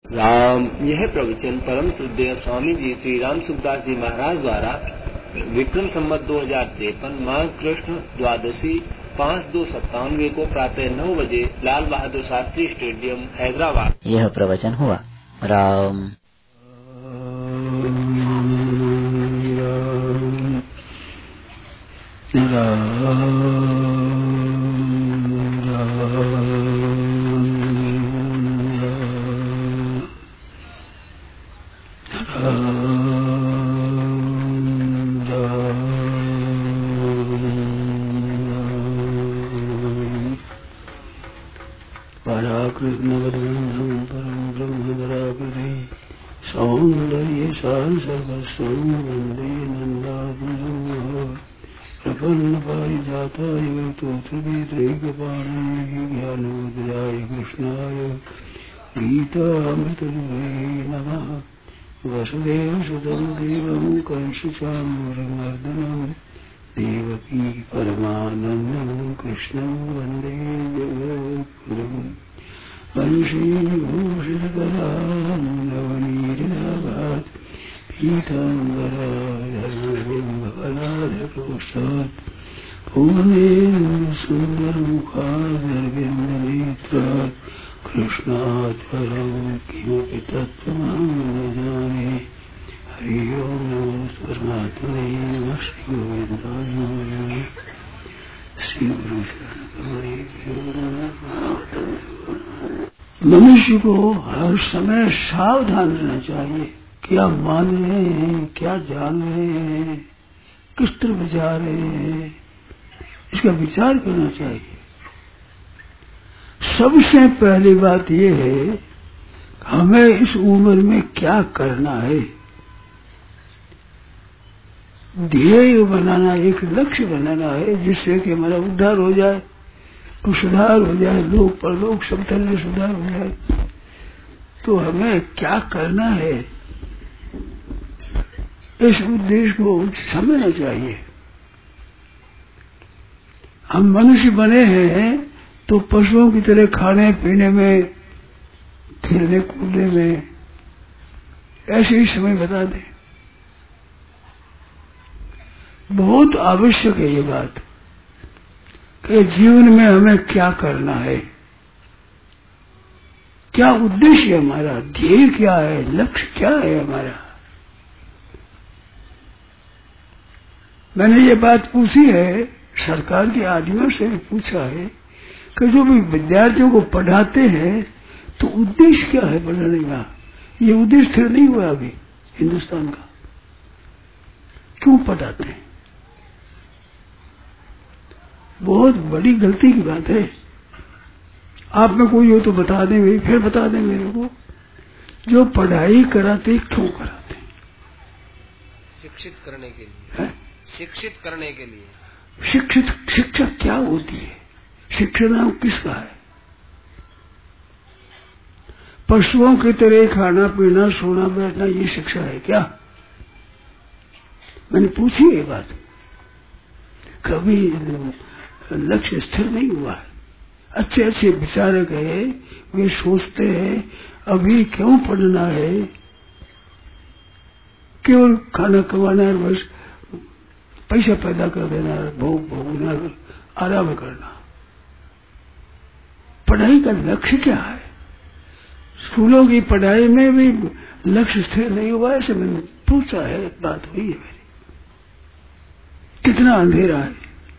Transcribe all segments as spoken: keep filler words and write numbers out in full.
राम। यह प्रवचन परम श्रद्धेय स्वामी जी श्री राम सुखदास जी महाराज द्वारा विक्रम संवत दो हजार तिरपन माघ कृष्ण द्वादशी पाँच दो सत्तानवे को प्रातः नौ बजे लाल बहादुर शास्त्री स्टेडियम हैदराबाद यह प्रवचन हुआ। राम कृष्ण परम ब्रह्म धरापति सौंदर्य सार सर्वस्व वंदे नंदात्मजं प्रपन्न पारिजाताय तोत्रवेत्रैकपाणये ज्ञानमुद्राय कृष्णाय गीतामृतये नमः। वसुदेवसुतं देवं कंसचाणूरमर्दनं देवकी परमानन्दं कृष्णं वन्दे जगद्गुरुम्। वंशीभूषितकरां नवनीरदाभात् पीताम्बराधरकोष्ठात् पूर्णेन सुन्दरमुखादरविन्दनेत्रात् कृष्णात् परं किमपि तत्त्वमहं न जाने। हरि ओं नमो परमात्मने नमः। श्री गोविन्दाय नमः। श्री गुरु मनुष्य को हर समय सावधान रहना चाहिए। क्या मान रहे हैं, क्या जान रहे हैं, किस तरफ जा रहे हैं, इसका विचार करना चाहिए। सबसे पहली बात यह है कि हमें इस उम्र में क्या करना है। ध्येय बनाना, एक लक्ष्य बनाना है जिससे कि हमारा उद्धार हो जाए, तो सुधार हो जाए, लोक परलोक सब तरह सुधार हो जाए। तो हमें क्या करना है, इस उद्देश्य को समझना चाहिए। हम मनुष्य बने हैं तो पशुओं की तरह खाने पीने में, खेलने कूदने में ऐसे ही समय बता दें। बहुत आवश्यक है ये बात कि जीवन में हमें क्या करना है, क्या उद्देश्य है हमारा, ध्येय क्या है, लक्ष्य क्या है हमारा। मैंने ये बात पूछी है, सरकार के आदमियों से भी पूछा है कि जो भी विद्यार्थियों को पढ़ाते हैं तो उद्देश्य क्या है पढ़ाने का। ये उद्देश्य स्थिर नहीं हुआ अभी हिंदुस्तान का। क्यों पढ़ाते हैं? बहुत बड़ी गलती की बात है। आप में कोई हो तो बता दें, भाई फिर बता दें मेरे को, जो पढ़ाई कराते क्यों कराते? शिक्षित करने के लिए है? शिक्षित करने के लिए। शिक्षित शिक्षा क्या होती है? शिक्षा नाम किसका है? पशुओं की तरह खाना पीना सोना बैठना ये शिक्षा है क्या? मैंने पूछी ये बात। कभी लक्ष्य स्थिर नहीं हुआ है। अच्छे अच्छे विचारक है, वे सोचते हैं अभी क्यों पढ़ना है, केवल खाना कमाना है, बस पैसा पैदा कर देना, भोग भोगना, आराम करना। पढ़ाई का लक्ष्य क्या है? स्कूलों की पढ़ाई में भी लक्ष्य स्थिर नहीं हुआ, ऐसे मैंने पूछा है, बात हुई है मेरी। कितना अंधेरा है।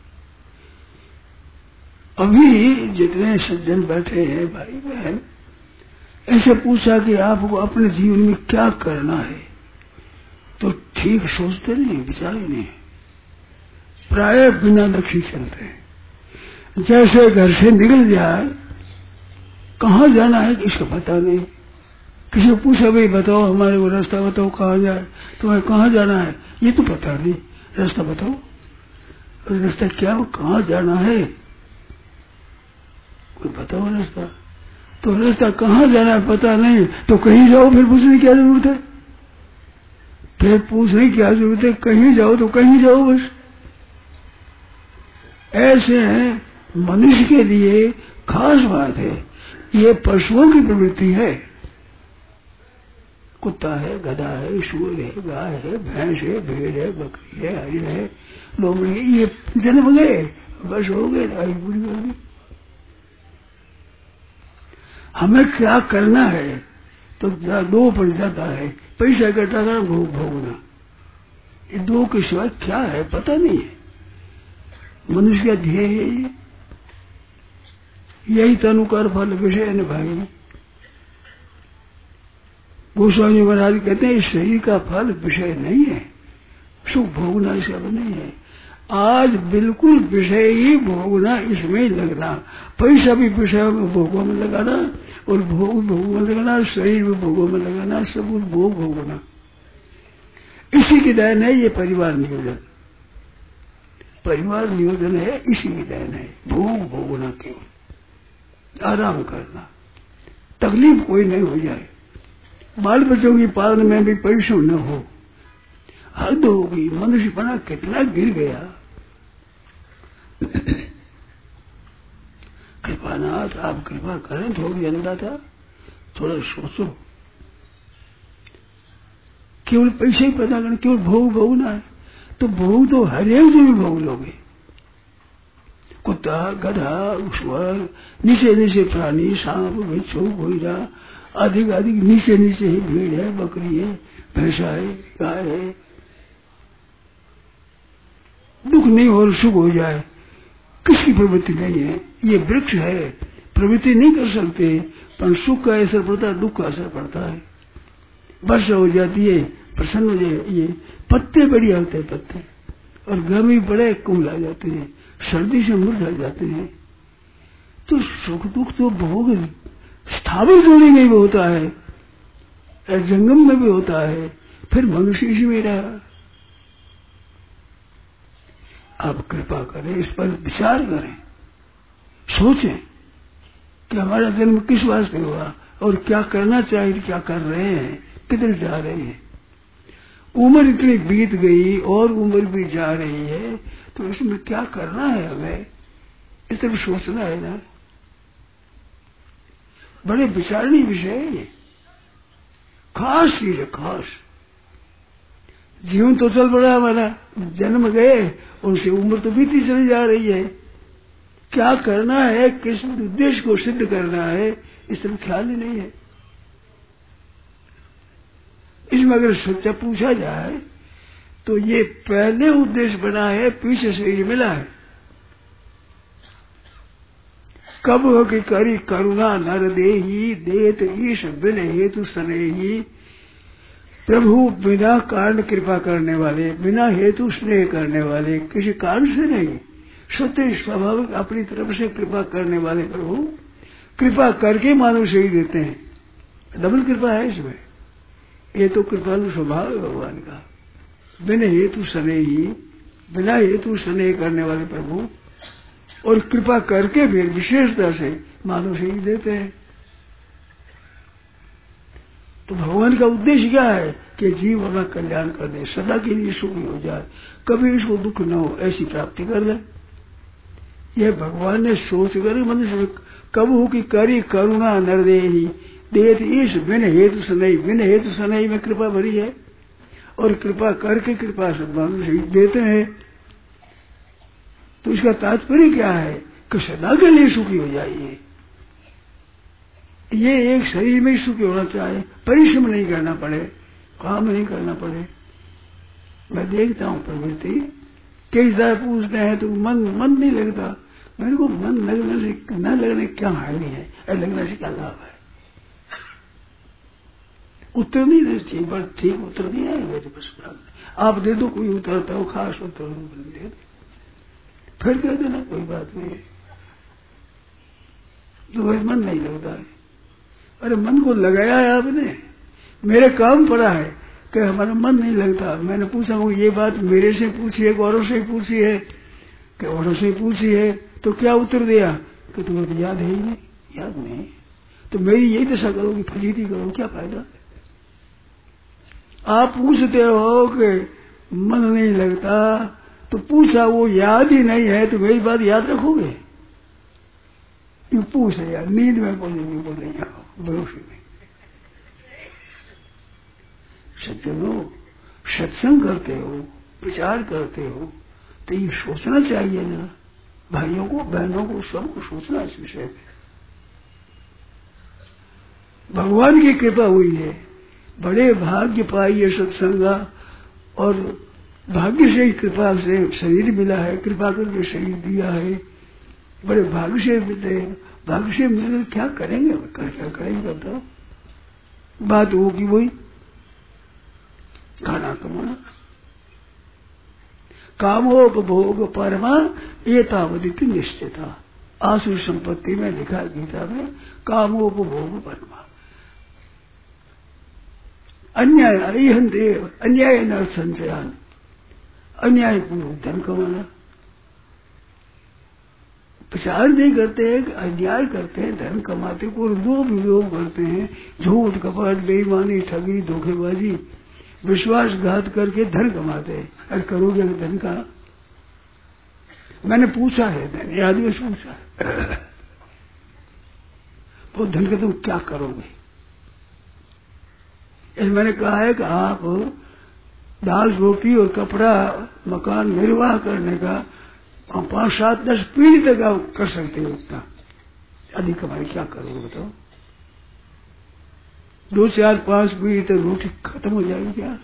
अभी जितने सज्जन बैठे हैं भाई बहन, ऐसे पूछा कि आपको अपने जीवन में क्या करना है, तो ठीक सोचते नहीं, विचार नहीं। प्राय बिना लक्ष्य चलते हैं। जैसे घर से निकल जाए, कहाँ जाना है किसको पता नहीं। किसी को पूछा भाई बताओ हमारे को रास्ता बताओ, कहाँ जाए, तुम्हें कहाँ जाना है, ये तो पता नहीं, रास्ता बताओ। रास्ता क्या, कहाँ जाना है, कोई बताओ रास्ता। तो रास्ता कहाँ जाना है पता नहीं, तो कहीं जाओ, फिर पूछने की क्या जरूरत है? फिर पूछने की क्या जरूरत है? कहीं जाओ तो कहीं जाओ बस। ऐसे हैं मनुष्य के लिए खास बात है। ये पशुओं की प्रवृत्ति है। कुत्ता है, गधा है, सूअर है, गाय है, भैंस है, भेड़ है, बकरी है, हरिण है, लोमड़ी है, ये जन्म गए, बस हो गए, आई पूरी हो गई। हमें क्या करना है? तो दो पड़ जाता है, पैसा इकट्ठा करना, भोग भोगना। ये दो के सिवा क्या है पता नहीं है। मनुष्य का ध्येय है ये, यही तनुकर फल विषय न भाई। गोस्वामी महाराज कहते हैं इस शरीर का फल विषय नहीं है, सुख भोगना इसका नहीं है। आज बिल्कुल विषय ही भोगना, इसमें ही लगना, पैसा भी विषय में भोगों में लगाना, और भोग भोगों में लगाना, शरीर में भोगों में लगाना, सब कुछ भोग भोगना। इसी की देन है ये परिवार नियोजन। परिवार नियोजन है, इसी की देन है, भोग भोगना, केवल आराम करना, तकलीफ कोई नहीं हो जाए, बाल बच्चों की पालन में भी परिश्रम न हो। हद होगी, मनुष्य बना कितना गिर गया। कृपानाथ आप कृपा करें, थोड़ी अन्नदाता थोड़ा सोचो। केवल पैसे ही पैदा करना, केवल भोग भोगना है, तो भोग तो हर एक जो भी भोग लोगे। कुत्ता, गधा, ऊश्वर, नीचे नीचे प्राणी, सांप, बिच्छू, घोड़ा, अधिक अधिक नीचे नीचे ही भीड़ है, बकरी है, भैंसा है, गाय है। दुख नहीं हो सुख हो जाए, किसकी प्रवृत्ति नहीं है। ये वृक्ष है, प्रवृत्ति नहीं कर सकते, पर सुख का असर पड़ता है, दुख का असर पड़ता है। वर्षा हो जाती है, प्रसन्न हो जाए, ये पत्ते बढ़िया होते हैं पत्ते, और गर्मी बड़े कुंभ आ जाते हैं, सर्दी से मुरझा जाते हैं। तो सुख दुख तो भोग स्थावर जोड़ी में भी होता है, जंगम में भी होता है, फिर मनुष्य इसी में रहा। आप कृपा करें, इस पर विचार करें, सोचें कि हमारा जन्म किस वास्ते हुआ और क्या करना चाहिए, क्या कर रहे हैं, किधर जा रहे हैं। उम्र इतनी बीत गई और उम्र भी जा रही है, तो इसमें क्या करना है हमें, इस तरफ सोचना है ना। बड़े विचारणीय विषय है ये, खास चीज है, खास। जीवन तो चल पड़ा हमारा, जन्म गए, उनसे उम्र तो बीती चली जा रही है। क्या करना है, किस उद्देश्य को सिद्ध करना है, इस तरफ ख्याल ही नहीं है। इसमें अगर सच्चा पूछा जाए तो ये पहले उद्देश्य बना है, पीछे से ये मिला है। कब हो कि करी करुणा नर देही, देत ईश बिन हेतु सनेही। प्रभु बिना कारण कृपा करने वाले, बिना हेतु स्नेह करने वाले, किसी कारण से नहीं, सत्य स्वाभाविक अपनी तरफ से कृपा करने वाले प्रभु कृपा करके मानव से ही देते हैं। डबल कृपा है इसमें। ये तो कृपालु स्वभाव है भगवान का। बिना हेतु स्नेही, बिना हेतु स्नेह करने वाले प्रभु, और कृपा करके भी विशेषता से मानव से ही देते हैं। तो भगवान का उद्देश्य क्या है कि जीव हमारा कल्याण कर दे, सदा के लिए सुखी हो जाए, कभी इसको दुख न हो, ऐसी प्राप्ति कर दे। यह भगवान ने सोच कर मनुष्य कब हो कि करी करुणा नरदेही, देत ईश बिन हेतु सनई। बिन हेतु सनई में कृपा भरी है, और कृपा करके कृपा सदमानु से देते हैं। तो इसका तात्पर्य क्या है कि सदा के लिए सुखी हो जाइए। ये एक शरीर में ही सुखी होना चाहिए, परिश्रम नहीं करना पड़े, काम नहीं करना पड़े। मैं देखता हूँ प्रवृत्ति, कई बार पूछते हैं तो मन मन नहीं लगता। मेरे को मन लगने से न लगने क्या हानि है, लगने से क्या लाभ है। उत्तर नहीं देती, बस ठीक उत्तर नहीं है मेरे पास। आप दे दो कोई उतरता हो खास उत्तर दे दो, फिर कह देना कोई बात नहीं है। तो भाई मन नहीं लगता है। अरे मन को लगाया है आपने, मेरे काम पड़ा है कि हमारा मन नहीं लगता। मैंने पूछा हूँ ये बात मेरे से पूछी है, औरों से पूछी है कि औरों से पूछी है, तो क्या उत्तर दिया कि तुम्हें तो याद है ही नहीं, याद नहीं। तो मेरी यही दशा करोगी, फजीती करो, क्या फायदा। आप पूछते हो कि मन नहीं लगता, तो पूछा वो याद ही नहीं है, तो मेरी बात याद रखोगे। यू पूछ यार, नींद में बोलेंगे बोलेंगे भरोसे में। सज्जनों, सत्संग करते हो, विचार करते हो, तो ये सोचना चाहिए ना, भाइयों को, बहनों को, सबको सोचना इस विषय पे। भगवान की कृपा हुई है, बड़े भाग्य पाई है सत्संगा, और भाग्य से ही कृपा से शरीर मिला है, कृपा करके शरीर दिया है, बड़े भाग्य से मिलते हैं। भाग्य से मिले क्या करेंगे, कर क्या करेंगे बताओ। बात होगी वही खाना कमाना, कामोपभोग परमा एतावदिति निश्चिता। आसुर संपत्ति में लिखा गीता में, कामोपभोग परमा। अन्याय अरिहन देव अन्याय न संचयान, अन्याय पूर्वक धन कमाना। विचार नहीं करते हैं कि अन्याय करते हैं, धन कमाते को दो वियोग करते हैं, झूठ कपट बेईमानी ठगी धोखेबाजी विश्वासघात करके धन कमाते हैं। अरे करोगे धन का? मैंने पूछा है, मैंने आदमी से पूछा है वो धन का तुम क्या करोगे? मैंने कहा है कि आप दाल रोटी और कपड़ा मकान निर्वाह करने का पांच सात दस पीढ़ी तक आप कर सकते हो, उतना अधिक हमारी क्या करोगे बताओ? दो चार पांच पीढ़ी तक रोटी खत्म हो जाएगी क्या?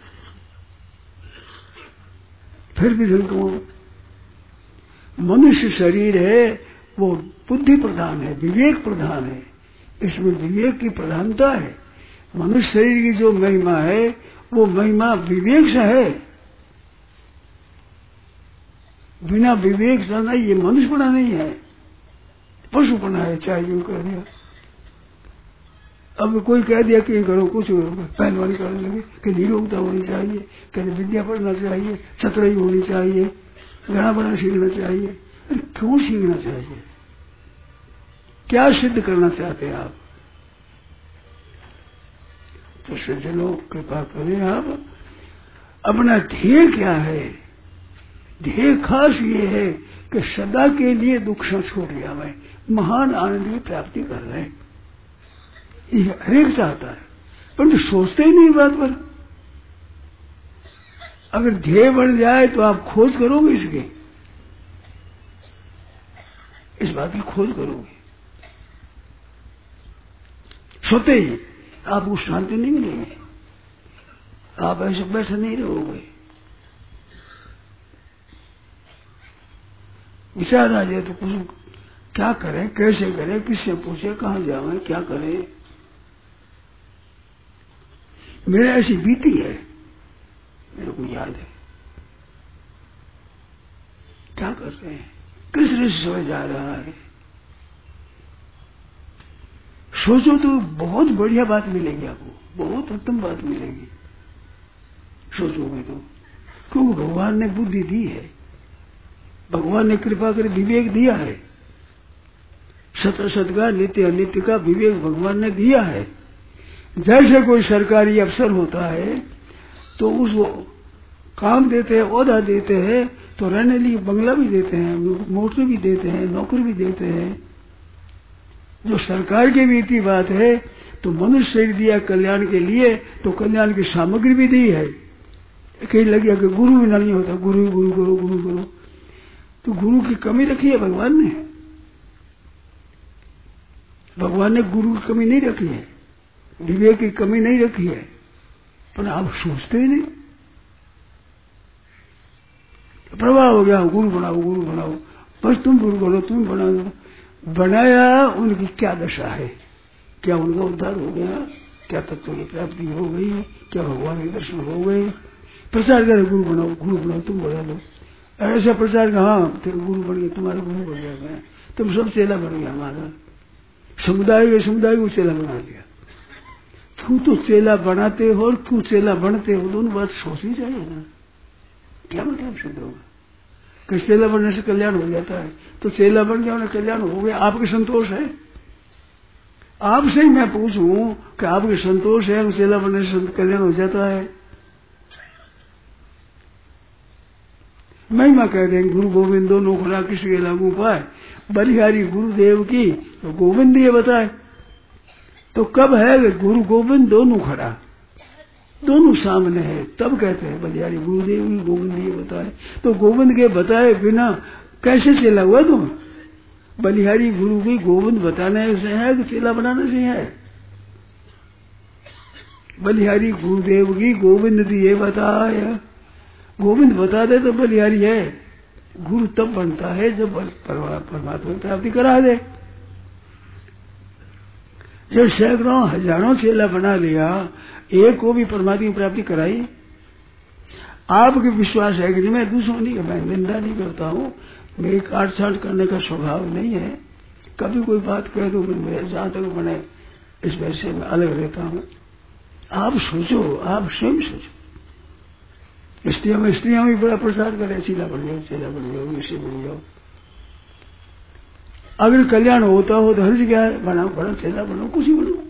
फिर भी धन कमाओ। मनुष्य शरीर है वो बुद्धि प्रधान है, विवेक प्रधान है, इसमें विवेक की प्रधानता है। मनुष्य शरीर की जो महिमा है वो महिमा विवेक से है, बिना विवेक से नहीं, ये मनुष्यपना नहीं है, पशुपना है। चाहे यूं कह दिया, अब कोई कह दिया कि करो कुछ पहलवानी करने लगे, कि निरोगता होनी चाहिए, कहते विद्या पढ़ना चाहिए, चतुराई होनी चाहिए, घड़ा बड़ा सीखना चाहिए। अरे क्यों सीखना चाहिए? क्या सिद्ध करना चाहते हैं आप? तो सज्जनों कृपा करें, आप अपना ध्येय क्या है? ध्येय खास ये है कि सदा के लिए दुख से छूट गया, मैं महान आनंद की प्राप्ति कर रहे हैं, ये हरेक चाहता है, परंतु तो सोचते ही नहीं बात पर। अगर ध्येय बन जाए तो आप खोज करोगे, इसकी इस बात की खोज करोगे, सोते ही आपको शांति नहीं मिलेगी, आप ऐसे बैठे नहीं रहोगे। विचार आ जाए तो कुछ क्या करें, कैसे करें, किससे पूछे, कहाँ जावे, क्या करें। मेरे ऐसी बीती है, मेरे को याद है, क्या कर रहे हैं, किस रिश्ते में जा रहा है। सोचो तो बहुत बढ़िया बात मिलेगी आपको, बहुत उत्तम बात मिलेगी सोचोगे तो, क्योंकि भगवान ने बुद्धि दी है, भगवान ने कृपा कर विवेक दिया है, सत असत का नित्य अनित्य का विवेक भगवान ने दिया है। जैसे कोई सरकारी अफसर होता है तो उसको काम देते हैं, ओहदा देते हैं, तो रहने लिए बंगला भी देते हैं, मोटर भी देते हैं, नौकरी भी देते हैं। जो सरकार की रीति बात है तो मनुष्य शरीर दिया कल्याण के लिए, तो कल्याण की सामग्री भी दी है। कहीं लगे कि गुरु भी नहीं होता, गुरु गुरु करो गुरु करो, तो गुरु की कमी रखी है भगवान ने, भगवान ने गुरु की कमी नहीं रखी है, विवेक की कमी नहीं रखी है, पर आप सोचते ही नहीं। प्रभाव हो गया, गुरु बनाओ गुरु बनाओ, बस तुम गुरु बनो, तुम बना दो। बनाया, उनकी क्या दशा है, क्या उनका उद्धार हो गया, क्या तत्व की प्राप्ति हो गई, क्या भगवान के दर्शन हो गए। प्रचार करे गुरु बनाओ गुरु बनाओ, तुम बना लो, ऐसा प्रचार का हाँ गुरु बन गए, तुम्हारा गुरु बन गया, तुम सब चेला बन गया, हमारा समुदाय समुदाय को चेला बना दिया। तू तो चेला बनाते हो और तू चेला बनते हो, दोनों बात सोचनी चाहिए ना। क्या मतलब सिद्ध होगा कि चेला बनने से कल्याण हो जाता है, तो चेला बन गया उन्हें कल्याण हो गया, आपके संतोष है? आपसे ही मैं पूछूं कि आपके संतोष है, चेला बनने से कल्याण हो जाता है? महिमा कह देंगे गुरु गोविंद दोनों खुला किसी के लागू पाए, बलिहारी गुरुदेव की तो गोविंद ये बताए, तो कब है कि गुरु गोविंद दोनों खड़ा, दोनों सामने है, तब कहते हैं बलिहारी गुरुदेव ही गोविंद ये बताए। तो गोविंद के बताए बिना कैसे चेला हुआ तुम? बलिहारी गुरु की गोविंद बताने से है कि चेला बनाने से है? बलिहारी गुरुदेव की गोविंद दिए बताया, गोविंद बता दे तो बलिहारी है। गुरु तब बनता है जब परमात्मा प्राप्ति करा दे। जब सैकड़ों हजारों चेला बना लिया, एक को भी परमात्मा की प्राप्ति कराई। आपके विश्वास है कि मैं दुश्मनी का मैं निंदा नहीं करता हूँ, मेरी काट छाट करने का स्वभाव नहीं है। कभी कोई बात कह दो, मैं जहां तक बने इस वैसे में अलग रहता हूँ। आप सोचो, आप स्वयं सोचो। स्त्रियों में स्त्रियों में बड़ा प्रचार करे, चीला बन जाओ, चेला बन जाओ, इसे बन जाओ। अगर कल्याण होता हो तो हर्ज क्या है? बना बड़ा चेला बनो, कुछ ही बनो।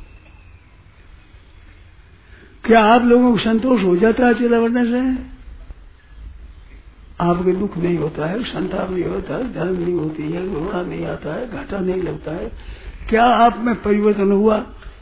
क्या आप लोगों को संतोष हो जाता है चेला बनने से? आपके दुख नहीं होता है, संताप नहीं होता है, धर्म नहीं होती है, रोना नहीं आता है, घाटा नहीं लगता है। क्या आप में परिवर्तन हुआ?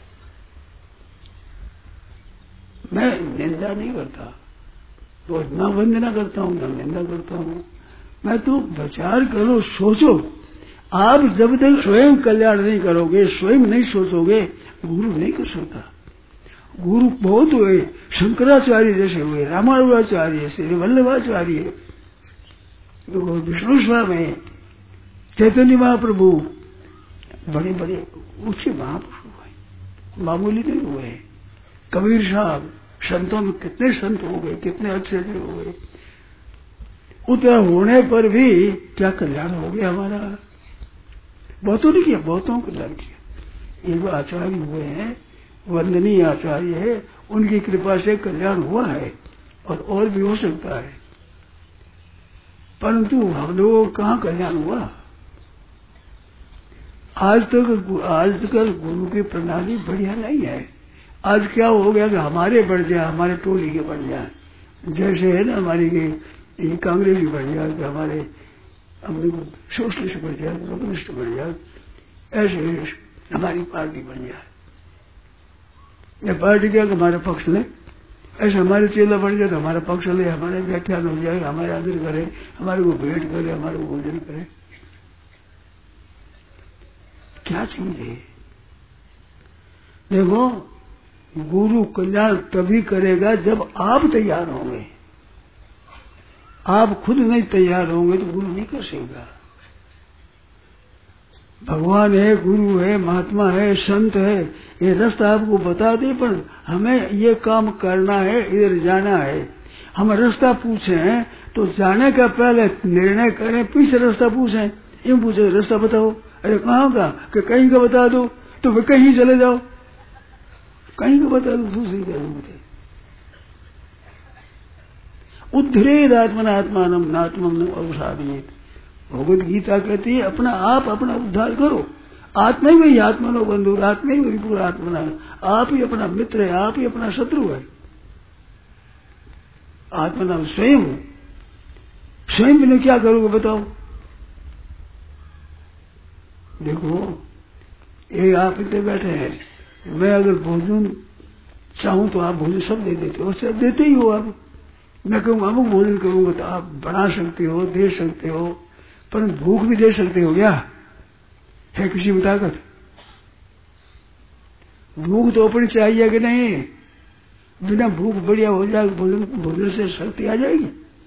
मैं निंदा नहीं करता, तो ना वंदना करता हूँ ना निंदा करता हूँ। मैं तो विचार करो, सोचो। आप जब तक स्वयं कल्याण नहीं करोगे, स्वयं नहीं सोचोगे, गुरु नहीं कर सकता। गुरु बहुत हुए, शंकराचार्य जैसे हुए, रामानुजाचार्य, श्री वल्लभाचार्य, विष्णु स्वामी, चैतन्य महाप्रभु, बड़े बड़े ऊंचे महापुरुष हुए, मामूली नहीं हुए। कबीर साहब, संतों में कितने संत हो गए, कितने अच्छे अच्छे हो गए। उतना होने पर भी क्या कल्याण हो गया हमारा? बहुतों ने किया, बहुतों को कल्याण किया। एक आचार्य हुए हैं, वंदनीय आचार्य है, उनकी कृपा से कल्याण हुआ है और और भी हो सकता है। परंतु हम लोगों को कहाँ कल्याण हुआ? आज तक आजकल गुरु की प्रणाली बढ़िया नहीं है। आज क्या हो गया कि हमारे बढ़ जाए, हमारे टोली के बढ़ जाए, जैसे है ना हमारी ये कांग्रेस की बढ़ जाए, कि हमारे अपने सोशलिस्ट बढ़ जाए, कम्युनिस्ट बढ़ जाए, ऐसे हमारी पार्टी बढ़ जाए। या पार्टी क्या हमारा पक्ष ले, ऐसे हमारे चेला बढ़ जाए तो हमारा पक्ष ले, हमारे व्याख्यान हो जाए, हमारे आदर करे, हमारे को भेंट करे, हमारे को भोजन करे। क्या चीज है? देखो, गुरु कल्याण तभी करेगा जब आप तैयार होंगे। आप खुद नहीं तैयार होंगे तो गुरु नहीं कर सकेगा। भगवान है, गुरु है, महात्मा है, संत है, ये रास्ता आपको बता दे, पर हमें ये काम करना है, इधर जाना है। हम रास्ता पूछे हैं तो जाने का पहले निर्णय करें, पीछे रास्ता पूछें। यूं पूछे रास्ता बताओ, अरे कहाँ का? कि कहीं का बता दो, तो वे कहीं चले जाओ, कहीं का बता दो, दूसरी जगह मुझे। उद्धरेद आत्मनात्मानम नात्मम न अवसादयेत। भगवद गीता कहती है अपना आप अपना उद्धार करो। आत्मा ही वही आत्मनो बंधु, आत्मा ही वही पूरा आत्मना। आप ही अपना मित्र है, आप ही अपना शत्रु है। आत्मना स्वयं, स्वयं बिना क्या करोगे बताओ? देखो, ये आप इतने बैठे हैं, मैं अगर भोजन चाहूं तो आप भोजन सब दे देते हो, सब देते ही हो आप। मैं कहूँ अमुक भोजन करूंगा तो आप बना सकते हो, दे सकते हो, पर भूख भी दे सकते हो क्या? है किसी में ताकत? भूख तो अपनी चाहिए कि नहीं? बिना भूख बढ़िया हो जाए, भोजन भोजन से शक्ति आ जाएगी।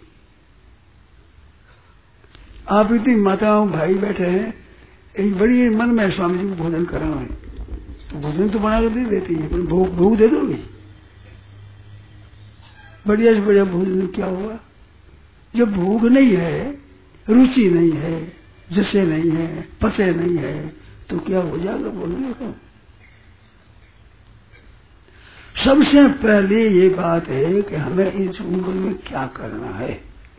आप इतनी माताओं भाई बैठे हैं, एक बड़ी मन में स्वामी जी को भोजन कराना है, तो भोजन तो बना कर दे देती है, पर भूख भूख दे दोगी? बढ़िया से बढ़िया भोजन क्या होगा? जब भूख नहीं है, रुचि नहीं है, जैसे नहीं है, पचे नहीं है, तो क्या हो जाएगा बोलने का? सबसे पहले ये बात है कि हमें इस उम्र में क्या करना है,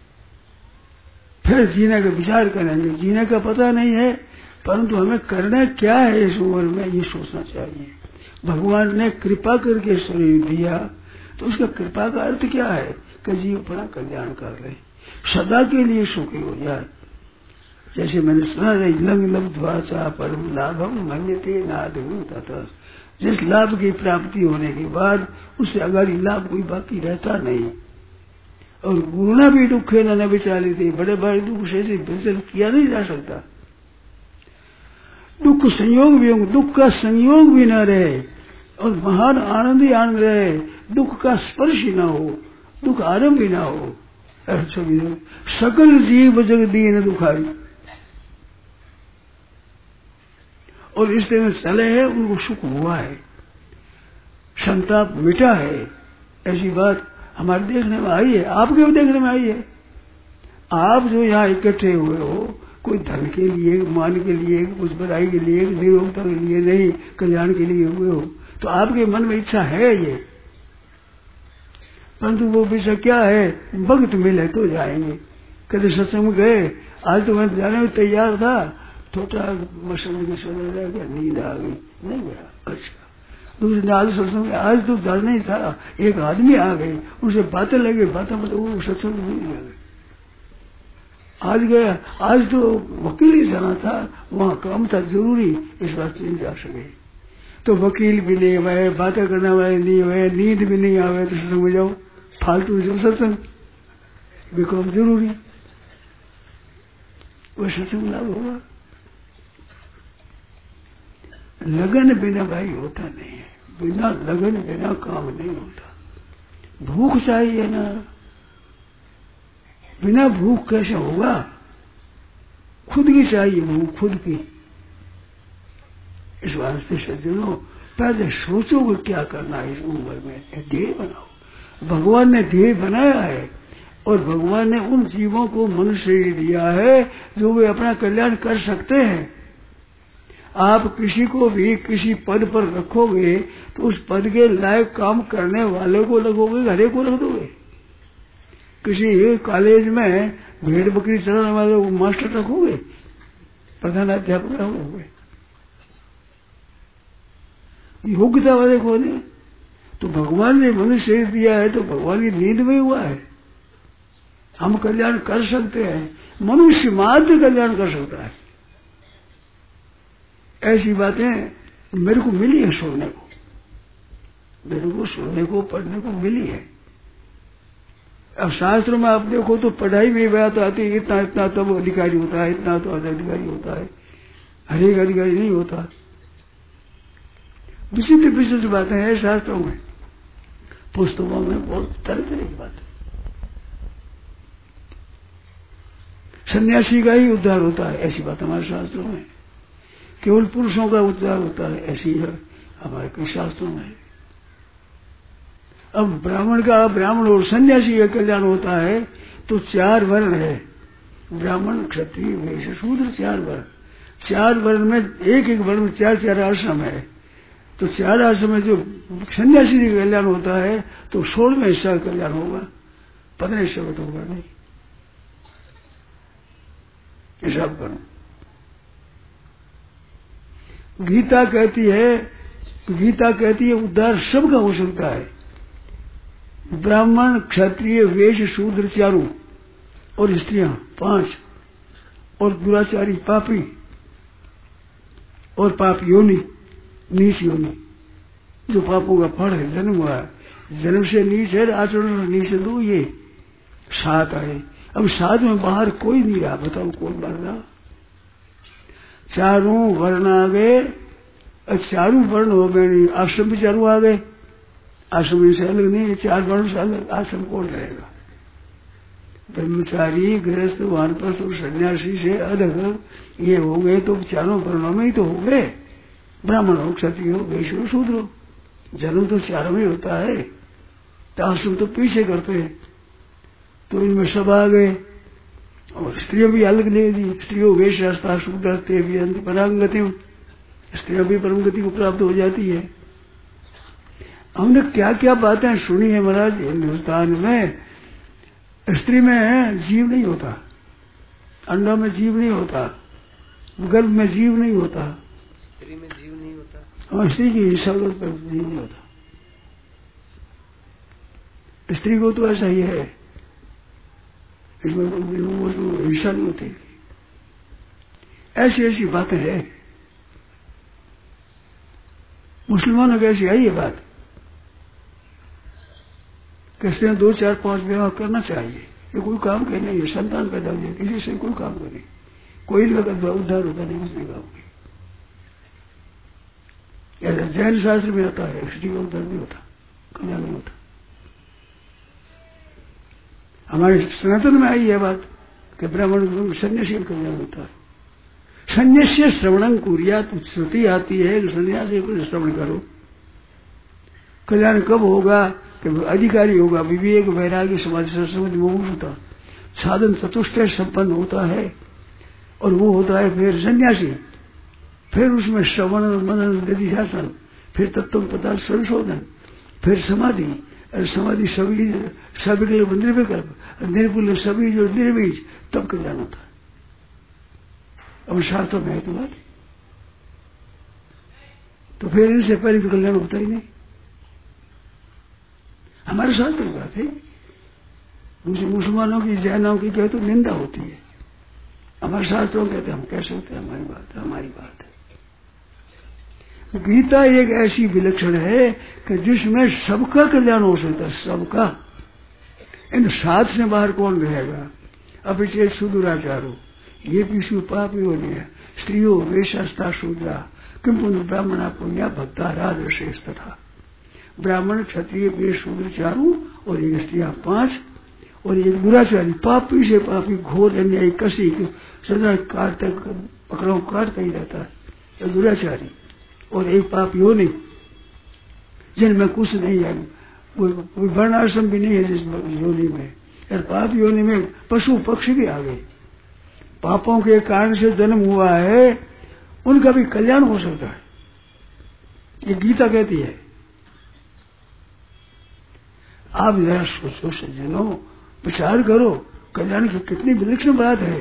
फिर जीने का विचार करेंगे। जीने का पता नहीं है, परंतु हमें करना क्या है इस उम्र में, ये सोचना चाहिए। भगवान ने कृपा करके शरीर दिया, तो उसका कृपा का अर्थ क्या है कि जीव अपना कल्याण कर ले, सदा के लिए सुखी हो जाए। जैसे मैंने सुना है, लंग लब्ध्वा च परम लाभम मन्यते नादु ततः। जिस लाभ की प्राप्ति होने के बाद उससे अगाड़ी लाभ कोई बाकी रहता नहीं। और गुरुना भी दुखे न विचाली थी, बड़े बड़े दुख से विचल किया नहीं जा सकता। दुख संयोग भी, दुख का संयोग भी न रहे और महान आनंद ही आनंद रहे, दुख का स्पर्श ही न हो, दुख आरंभ भी न हो। सकल जीव जग दीन दुखाई, और इस तरह चले हैं उनको सुख हुआ है, संताप मिटा है। ऐसी बात हमारे देखने में आई है, आपके भी देखने में आई है। आप जो यहाँ इकट्ठे हुए हो, कोई धन के लिए, मान के लिए, कुछ बड़ाई के लिए, निरोगता के लिए नहीं, कल्याण के लिए हुए हो, तो आपके मन में इच्छा है ये, परंतु वो विषय क्या है, वक्त मिले तो जाएंगे। कभी सत्संग में गए, आज तो मैं जाने में तैयार था, छोटा मशहूर में सोने रह गया, नींद आ गई, नहीं गया। अच्छा, दूसरे दिन आज सत्संग में, आज तो जाना ही था, एक आदमी आ गए, उनसे बातें लगे, बातें मतलब वो सत्संग में नहीं गए। आज गया, आज तो वकील ही जाना था, वहाँ काम था जरूरी, इस बात नहीं जा सके। तो वकील भी नहीं हुए, बातें करने वाले नहीं हुए, नींद भी नहीं आवे, तो सत्संग में जाओ, फालतू जो सत्संग भी काम जरूरी, वो सत्संग लाभ होगा। लगन बिना भाई होता नहीं है, बिना लगन बिना काम नहीं होता। भूख चाहिए ना, बिना भूख कैसे होगा? खुद की चाहिए भूख, खुद की। इस वास्ते सज्जनों, पहले सोचो कि क्या करना है इस उम्र में, ध्येय बनाओ। भगवान ने ध्येय बनाया है और भगवान ने उन जीवों को मनुष्य दिया है जो वे अपना कल्याण कर सकते हैं। आप किसी को भी किसी पद पर रखोगे तो उस पद के लायक काम करने वाले को रखोगे, हरे को रख दोगे। किसी कॉलेज में भेड़ बकरी चलाने वाले को मास्टर रखोगे, प्रधानाध्यापक रखोगे, योग्यता वाले को नहीं। तो भगवान ने मनुष्य दिया है तो भगवान की नींद में हुआ है। हम कल्याण कर सकते हैं, मनुष्य मात्र कल्याण कर सकता है। ऐसी बातें मेरे को मिली है सुनने को, मेरे को सुनने को, पढ़ने को मिली है। अब शास्त्रों में आप देखो तो पढ़ाई में बात आती है, इतना इतना तब अधिकारी होता है, इतना तो अधिकारी होता है, हर एक अधिकारी नहीं होता। विचित्र विचित्र बातें हैं शास्त्रों में, पुस्तकों में बहुत तरह तरह की बातें। सन्यासी का ही उद्धार होता है, ऐसी बात हमारे शास्त्रों में। केवल पुरुषों का उद्धार होता है, ऐसी है हमारे कई शास्त्रों में। अब ब्राह्मण का, ब्राह्मण और सन्यासी का कल्याण होता है तो चार वर्ण है, ब्राह्मण, क्षत्रिय, वैश्य, शूद्र, चार वर्ण। चार वर्ण में एक एक वर्ण में चार चार आश्रम है, तो चार आश्रम में जो सन्यासी का कल्याण होता है तो सोलहवें हिस्सा का कल्याण होगा, पंद्रह हिस्सा का तो होगा नहीं। हिसाब करो। गीता कहती है, गीता कहती है उद्धार सबका हो सकता है, ब्राह्मण, क्षत्रिय, वैश्य, शूद्र चारों, और स्त्रियां पांच, और दुराचारी, पापी और पाप योनि, नीच योनि, जो पापों का फल है, जन्म हुआ है, जन्म से नीच है, आचरण से नीच दो, ये सात आए। अब सात में बाहर कोई नहीं रहा, बताओ कौन बन रहा? चारों वर्ण आ गए, चारों वर्ण हो गए, आश्रम भी चारों आ गए, आश्रम से अलग नहीं है, चार वर्ण से अलग आश्रम कौन रहेगा? ब्रह्मचारी, गृहस्थ, वानप्रस्थ और सन्यासी से अलग ये हो गए तो चारों वर्णों में ही तो हो गए, ब्राह्मण हो, क्षत्रिय हो, वैश्य हो, शूद्र हो। जन्म तो चारों में होता है, तो आश्रम तो पीछे करते हैं, तो इनमें सब आ गए। और स्त्रियों भी अलग ले दी, स्त्रियों वैश्य शूद्र भी परांगति, स्त्रियों भी परम गति को प्राप्त हो जाती है। हमने क्या क्या बातें सुनी है महाराज। हिंदुस्तान में स्त्री में जीव नहीं होता, अंडों में जीव नहीं होता, गर्भ में जीव नहीं होता, स्त्री में जीव नहीं होता, और स्त्री की शब्द पर जीव नहीं होता। स्त्री को तो ऐसा ही है, इसमें वो तो हिंसा नहीं होती। ऐसी ऐसी बातें हैं, मुसलमानों की ऐसी आई है बात, किसी ने दो चार पांच विवाह करना चाहिए, ये कोई काम के नहीं है, संतान पैदा हो जाए किसी से कोई काम करे, कोई लगत उद्धार होता नहीं उसने काम की। जैन शास्त्र में आता है स्त्री का उद्धार नहीं होता, कल्याण नहीं होता। हमारे सनातन में आई है बात कि ब्राह्मण सन्यासी का कल्याण होता है। सन्यास्य श्रवणं कुर्यात्, श्रुति आती है कि सन्यासी को श्रवण करो। कल्याण कब होगा कि अधिकारी होगा, विवेक वैराग्य समाधि सरस्वती मुमुक्षुता साधन चतुष्टय संपन्न होता है, और वो होता है फिर सन्यासी। फिर उसमें श्रवण मनन निधिध्यासन, फिर तत्व पदार्थ संशोधन, फिर समाधि, और समाधि सभी सविकल्प निर्विकल्प, निर्कुल सभी जो निर्बीज, तब कल्याण होता है। अब शास्त्रों में है तो बात, तो फिर इनसे पहले तो कल्याण होता ही नहीं। हमारे शास्त्र की बात है, मुसलमानों की जैनों की कहे तो निंदा होती है, हमारे शास्त्रों कहते हम कैसे होते हैं, हमारी बात है, हमारी बात है। गीता एक ऐसी विलक्षण है कि जिसमें सबका कल्याण हो सकता है, सबका। इन साथ से बाहर कौन रहेगा? अपिचेत सुदुराचारो, ये विष्णु पाप योनि है, स्त्रियों वेशस्ता शूद्रा किम पुण्य ब्राह्मणा पुण्या भक्ता राजर्षेष तथा। ब्राह्मण क्षत्रिय वेश शूद्र चारों, और एक स्त्रियां पांच, और एक दुराचारी पापी से पापी घोर अन्यायी कसी सदा काटते पकड़ों काटता ही रहता है, तो दुराचारी। और एक पाप योनि जिनमें कुछ नहीं है, कोई वर्णाश्रम भी नहीं है जिस योनि में, और पाप योनि में पशु पक्षी भी आ गए, पापों के कारण से जन्म हुआ है, उनका भी कल्याण हो सकता है, ये गीता कहती है। आप जरा सोचो सज्जनों, विचार करो, कल्याण की कितनी विलक्षण बात है।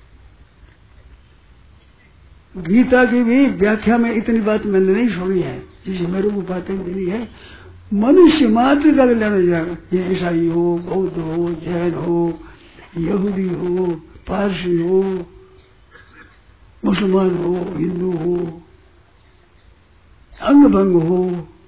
गीता की भी व्याख्या में इतनी बात मैंने नहीं सुनी है जिसे मेरे को बातें मिली है। मनुष्य मात्र का कल्याण हो जाएगा, ये ईसाई हो, बौद्ध हो, जैन हो, यहूदी हो, पारसी हो, मुसलमान हो, हिंदू हो, अंग भंग हो,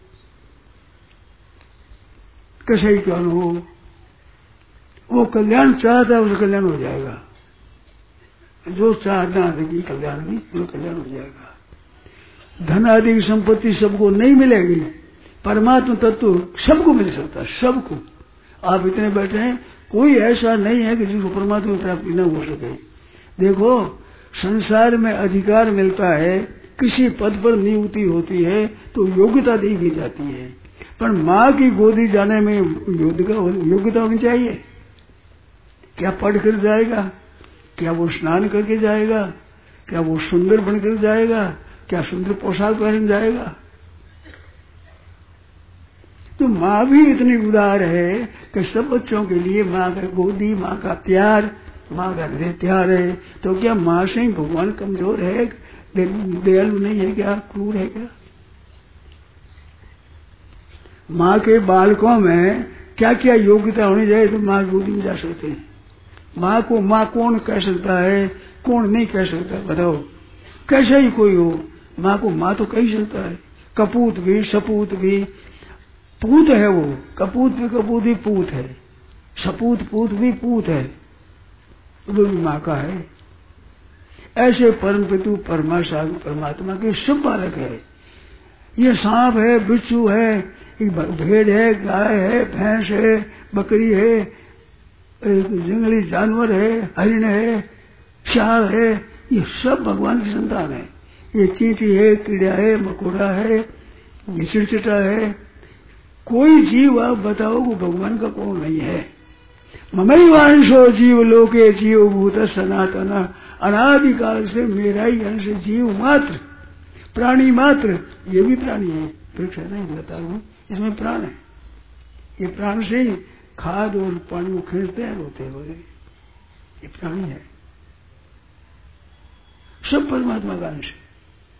कसाई कौन हो, वो कल्याण चाहता है, उसका कल्याण हो जाएगा। जो चाहना है कल्याण नहीं, वो कल्याण हो जाएगा। धन आदि की संपत्ति सबको नहीं मिलेगी, परमात्मा तत्व सबको मिल सकता है, सबको। आप इतने बैठे हैं, कोई ऐसा नहीं है कि जिसको परमात्मा की प्राप्ति न हो सके। देखो, संसार में अधिकार मिलता है, किसी पद पर नियुक्ति होती है तो योग्यता दी भी जाती है, पर माँ की गोदी जाने में योग्यता होनी चाहिए। क्या पढ़ कर जाएगा? क्या वो स्नान करके जाएगा? क्या वो सुंदर बनकर जाएगा? क्या सुंदर पोशाक पहन जाएगा? तो माँ भी इतनी उदार है कि सब बच्चों के लिए माँ का गोदी, माँ का प्यार, माँ का हृदय प्यार है। तो क्या माँ से ही भगवान कमजोर है, दयालु नहीं है क्या, क्रूर है क्या? माँ के बालकों में क्या क्या योग्यता होनी चाहिए तो माँ गोदी में जा सकते हैं। माँ को माँ कौन कह सकता है, कौन नहीं कह सकता, बताओ? कैसे ही कोई हो, माँ को माँ तो कह ही सकता है। कपूत भी, सपूत भी, पूत है वो, कपूत भी कपूत भी पूत है, सपूत पूत भी पूत है, वो भी माँ का है। ऐसे परम पितु परमाशा परमात्मा के सब बालक है। ये सांप है, बिच्छू है, भेड़ है, गाय है, भैंस है, बकरी है, जंगली जानवर है, हरिण है, शाल है, ये सब भगवान की संतान है। ये चींटी है, कीड़ा है, मकोड़ा है, ये चिड़चिटा है। कोई जीव आप बताओ वो भगवान का कौन नहीं है। ममई वांशो जीव लोके जीव भूत सनातन, अनादिकाल से मेरा ही अंश जीव मात्र, प्राणी मात्र। ये भी प्राणी है, वृक्ष नहीं बता हूं, इसमें प्राण है। ये प्राण से ही खाद और पानी को खींचते हैं, होते हैं, ये प्राणी है। सब परमात्मा का अंश है।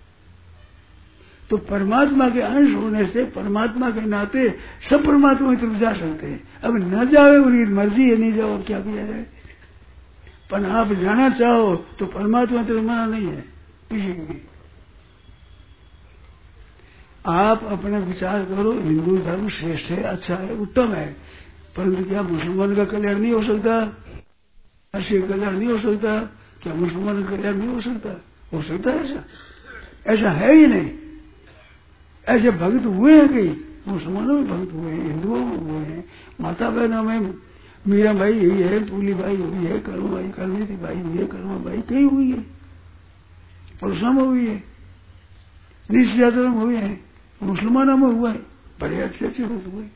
तो परमात्मा के अंश होने से परमात्मा के नाते सब परमात्मा की तरफ जा सकते हैं। अब न जाए उनकी मर्जी है, नहीं जाओ, अब क्या किया जाए। पर आप जाना चाहो तो परमात्मा तरफ मना नहीं है किसी की। आप अपना विचार करो, हिंदू धर्म श्रेष्ठ है, अच्छा है, उत्तम है, परंतु क्या मुसलमान का कल्याण नहीं हो सकता? ऐसे कल्याण नहीं हो सकता? क्या मुसलमान का कल्याण नहीं हो सकता? हो सकता है ऐसा? ऐसा है ही नहीं। ऐसे भक्त हुए हैं कई, मुसलमानों में भक्त हुए हैं, हिंदुओं में हुए हैं, माता बहनों में मीरा भाई यही है, पूली भाई हुई है, करुणा भाई करनीति भाई हुई है, करुणा भाई कई हुई है, परशुराम हुई है, निश्चित यात्रा में हुए हैं, मुसलमानों में हुआ है, बड़े अच्छे अच्छे भक्त हुए।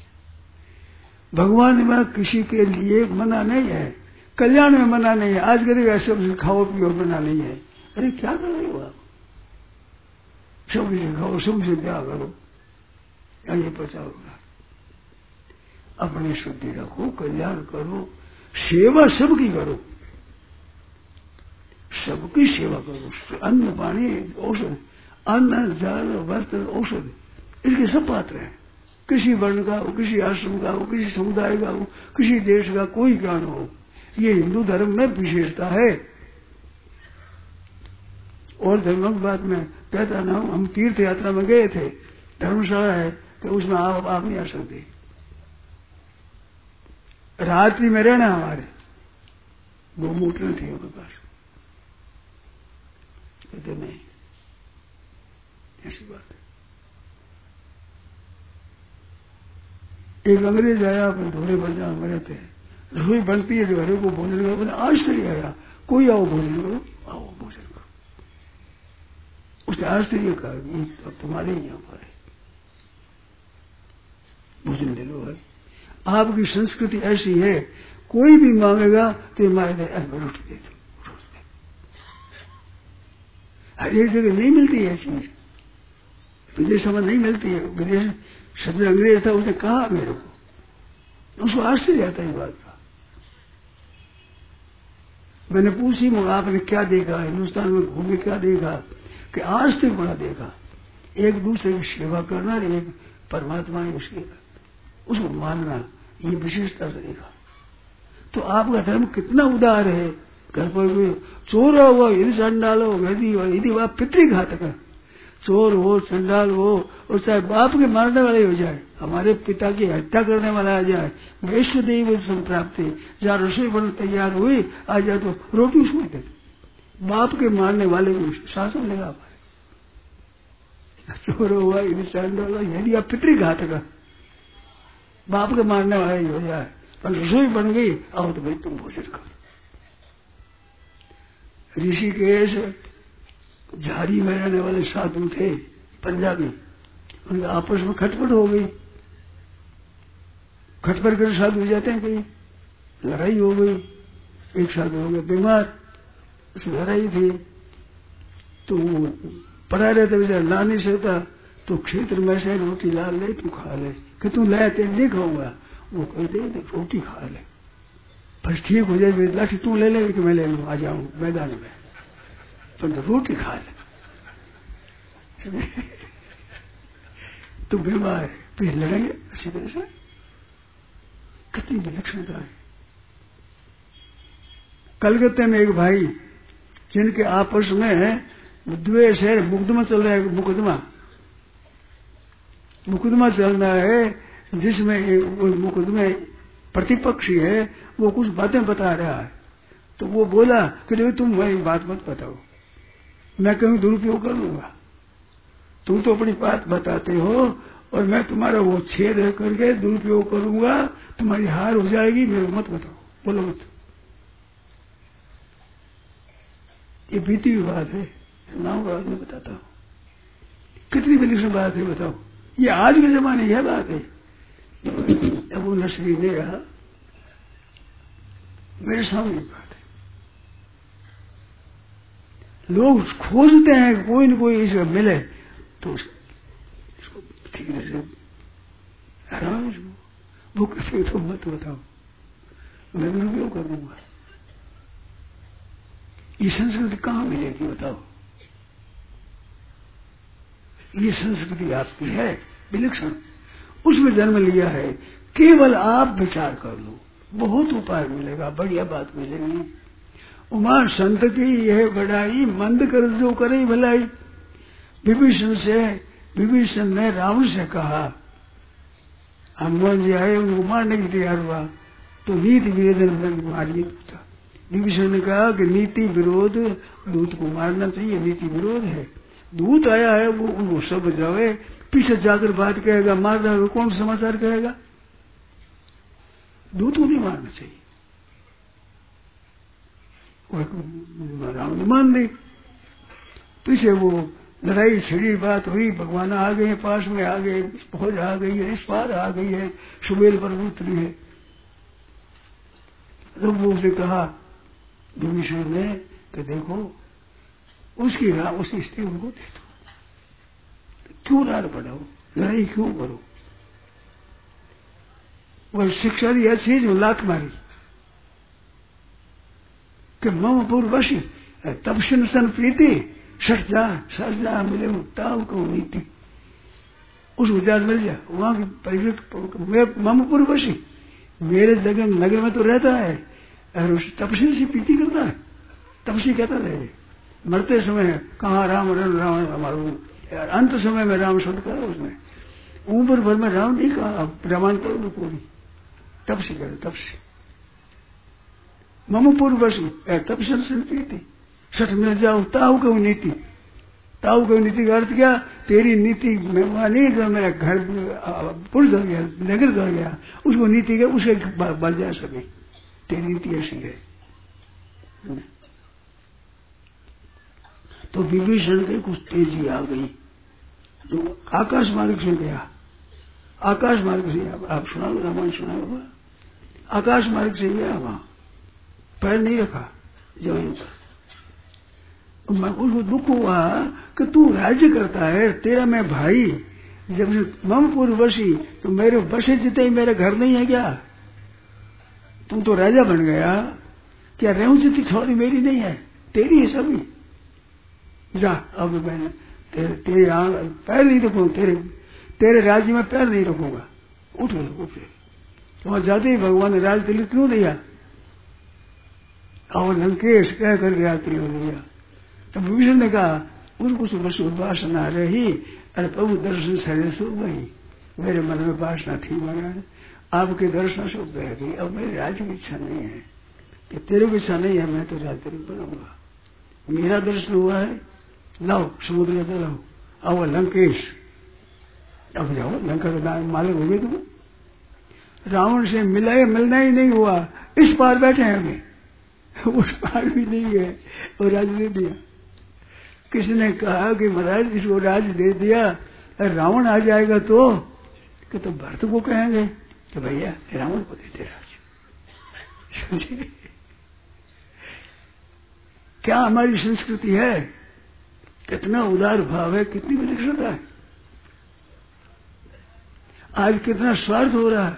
भगवान में किसी के लिए मना नहीं है, कल्याण में मना नहीं है। आज करेगा सब खाओ पियो मना नहीं है। अरे क्या कर रहे हो आप? सब से खाओ, सब से प्यार करो, ये बचाओगा। अपनी शुद्धि रखो, कल्याण करो, सेवा सबकी करो, सबकी सेवा करो। अन्न पानी औषध, अन्न जल वस्त्र औषध, इसके सब पात्र हैं। किसी वर्ण का हो, किसी आश्रम का हो, किसी समुदाय का हो, किसी देश का कोई ज्ञान हो, ये हिंदू धर्म में विशेषता है। और धर्म की बात में कहता ना, हम तीर्थ यात्रा में गए थे, धर्मशाला है, तो उसमें आप आप नहीं आ सकते, रात्रि में रहना हमारे, दो मोटर थी उनके पास, कहते नहीं, ऐसी बात है। एक अंग्रेज आया, अपने धोरे बाजार में रहते हैं, रसोई बनती है, घरों को भोजन करो, बोले आश्चर्य आया, कोई आओ भोजन करो, आओ भोजन करो। उसने आश्चर्य कहा, अब तुम्हारे ही यहाँ पर है, भोजन ले लो। है आपकी संस्कृति ऐसी है, कोई भी मांगेगा तो हमारे रोटी दे दो, हर एक जगह नहीं मिलती है चीज, विदेशों में नहीं मिलती है। विदेश सज्जन अंग्रेज था, उसने कहा मेरे को, उसको आश्चर्य आता है बात का। मैंने पूछी, मगर आपने क्या देखा हिंदुस्तान में घूमे, क्या देखा? कि आज तक बड़ा देखा, एक दूसरे की सेवा करना, एक परमात्मा है उसकी, उसको मानना, ये विशेषता से देखा। तो आपका धर्म कितना उदार है। घर पर भी चोर हो, यदि चंडाल हो, यदि यदि वह पितृघातक है, चोर हो, चंडाल हो, और चाहे बाप के मारने वाले हो जाए, हमारे पिता की हत्या करने वाला आ जाए, वैश्व देव संप्राप्ति, जहाँ रसोई बन तैयार हुई आ जाए तो रोटी उसमें दे, बाप के मारने वाले को शासन लेगा हमारे। चोर हुआ, यदि चंडाल हो, यदि आप पितृघातक, बाप के मारने वाले हो जाए, पर रसोई बन गई, आओ तो भाई तुम भोजन करो। ऋषिकेश झाड़ी में रहने वाले साधु थे पंजाबी, उनके आपस में खटपट हो गई, खटपट कर साधु हो जाते हैं, कहीं लड़ाई हो गई, एक साधु हो गया बीमार, उसकी लड़ाई थी, तो पड़ा रहता बेचारा, ला नहीं सकता, तो क्षेत्र में से रोटी ला ले, तू खा ले, कि तू लाया तेरे नहीं खाऊंगा, वो कहते रोटी खा ले, बस ठीक हो जाए, लाठी तू ले ले कि मैं ले लूं, आ जाऊं मैदान में, पर तो रोटी खा ले, तू बीमार है, फिर लड़ेंगे अच्छी तरह से। कितनी विलक्षणता है। कलकत्ते में एक भाई, जिनके आपस में द्वेष है, मुकदमा चल रहा है, मुकदमा मुकदमा चल रहा है, जिसमें मुकदमे प्रतिपक्षी है, वो कुछ बातें बता रहा है, तो वो बोला कि तुम मेरी बात मत बताओ, मैं कहीं दुरुपयोग कर लूंगा, तुम तो अपनी बात बताते हो और मैं तुम्हारा वो छेद करके दुरुपयोग करूंगा, तुम्हारी हार हो जाएगी, मेरे को मत बताओ, बोलो मत। ये बीती हुई बात है, सुनाऊं बाद में बताता हूँ, कितनी विलक्षण बात है बताओ। ये आज के जमाने यह बात है। अब वो नसरी ने कहा, मेरे सामने बात है, लोग खोजते हैं कोई न कोई इसको मिले तो इसको ठीक से हराओ इसको, वो कहते तो मत बताओ, मैं दुरुपयोग कर दूंगा। ये संस्कृति कहाँ मिलेगी बताओ? ये संस्कृति आपकी है विलक्षण, उसमें जन्म लिया है, केवल आप विचार कर लो, बहुत उपाय मिलेगा, बढ़िया बात मिलेगी। उमा संत की यह बढ़ाई, मंद कर जो करे भलाई, विभीषण से विभीषण ने रावण से कहा, हनुमान जी आए उनको मारने के लिए तैयार हुआ, तो नीति विरोध मारिए था। विभीषण ने कहा कि नीति विरोध, दूत को मारना चाहिए, नीति विरोध है। दूत आया है वो उनको सब जावे, पीछे जाकर बात कहेगा, मार रहा है, कौन समाचार कहेगा? दूत को नहीं मारना चाहिए। राम ने मान दी। पीछे वो लड़ाई छिड़ी, बात हुई, भगवान आ गए, पास में आ गए, फौज आ गई है, इस पार आ गई है, सुबेल पर उतरी है। तो वो उसे कहा विभीषण ने कि देखो उसकी राह उसी स्त्री उनको दे दो, क्यों रार बढ़ाओ, लड़ाई क्यों करो? वह शिक्षा दी अच्छी जो लात मारी कि मम पूर्वशी तपसन सन प्रीति सट जा सट जा मिले ताव को नीति, उस विचार मिल जाए वहां की परिवृत्त मम पूर्वशी, मेरे जगह नगर में तो रहता है और उस तपस्वी से प्रीति करता है। तपस्वी कहता रहे मरते समय कहा राम रण रावण हमारा, अंत समय में राम शब्द कहा उसने, ऊपर भर में राम नहीं कहा, रामायण पढ़ो पूरी, तपसी करे तपसी मम पूर्वशी तपसन सन प्रीति सठ मिल जाओ ताऊ को नीति। ताऊ को नीति का अर्थ क्या? तेरी नीति में वहां नहीं जो मेरा घर पुर जल गया, नगर जल गया, उसको नीति के उसके बल जा सके, तेरी नीति ऐसी है। तो विभीषण के कुछ तेजी आ गई, जो आकाश मार्ग से गया, आकाश मार्ग से आप सुना रामायण सुना होगा, आकाश मार्ग से गया, वहां पैर नहीं रखा जमीन पर। उसको दुख हुआ कि तू राज्य करता है, तेरा मैं भाई, जब मम पूर्वशी, तो मेरे बसे जिते ही मेरा घर नहीं है क्या? तुम तो राजा बन गया, क्या रेहू जितनी छोड़ी मेरी नहीं है, तेरी है सभी। जा अब मैंने तेरे तेरे यहाँ पैर नहीं रखूंगा, तेरे तेरे राज्य में पैर नहीं रखूंगा, उठ उठ। तो वहां जाते ही भगवान ने राज तिलक क्यों दिया? और लंकेश कह कर राज तिलक दिया। तो विभीषण ने कहा उनको सुबह उपासना रही, अरे प्रभु दर्शन शरीर सो गई, मेरे मन में उपासना थी महाराज, आपके दर्शन से बह गई, अब मेरे राज्य की इच्छा नहीं है, कि तेरे की इच्छा नहीं है, मैं तो राज तिलक बनाऊंगा। मेरा दर्शन हुआ है, लाओ समुद्र में लाओ, आओ लंकेश, अब जाओ लंका का मालिक हो गए तुम। रावण से मिला मिलना ही नहीं हुआ, इस पार बैठे हैं हमें, उस पार भी नहीं है, और राज दे दिया। किसी ने कहा कि महाराज इसको राज दे दिया, रावण आ जाएगा तो कि तो भरत को कहेंगे कि भैया रावण को देते राज। क्या हमारी संस्कृति है, कितना उदार भाव है, कितनी विलक्षणता है। आज कितना स्वार्थ हो रहा है।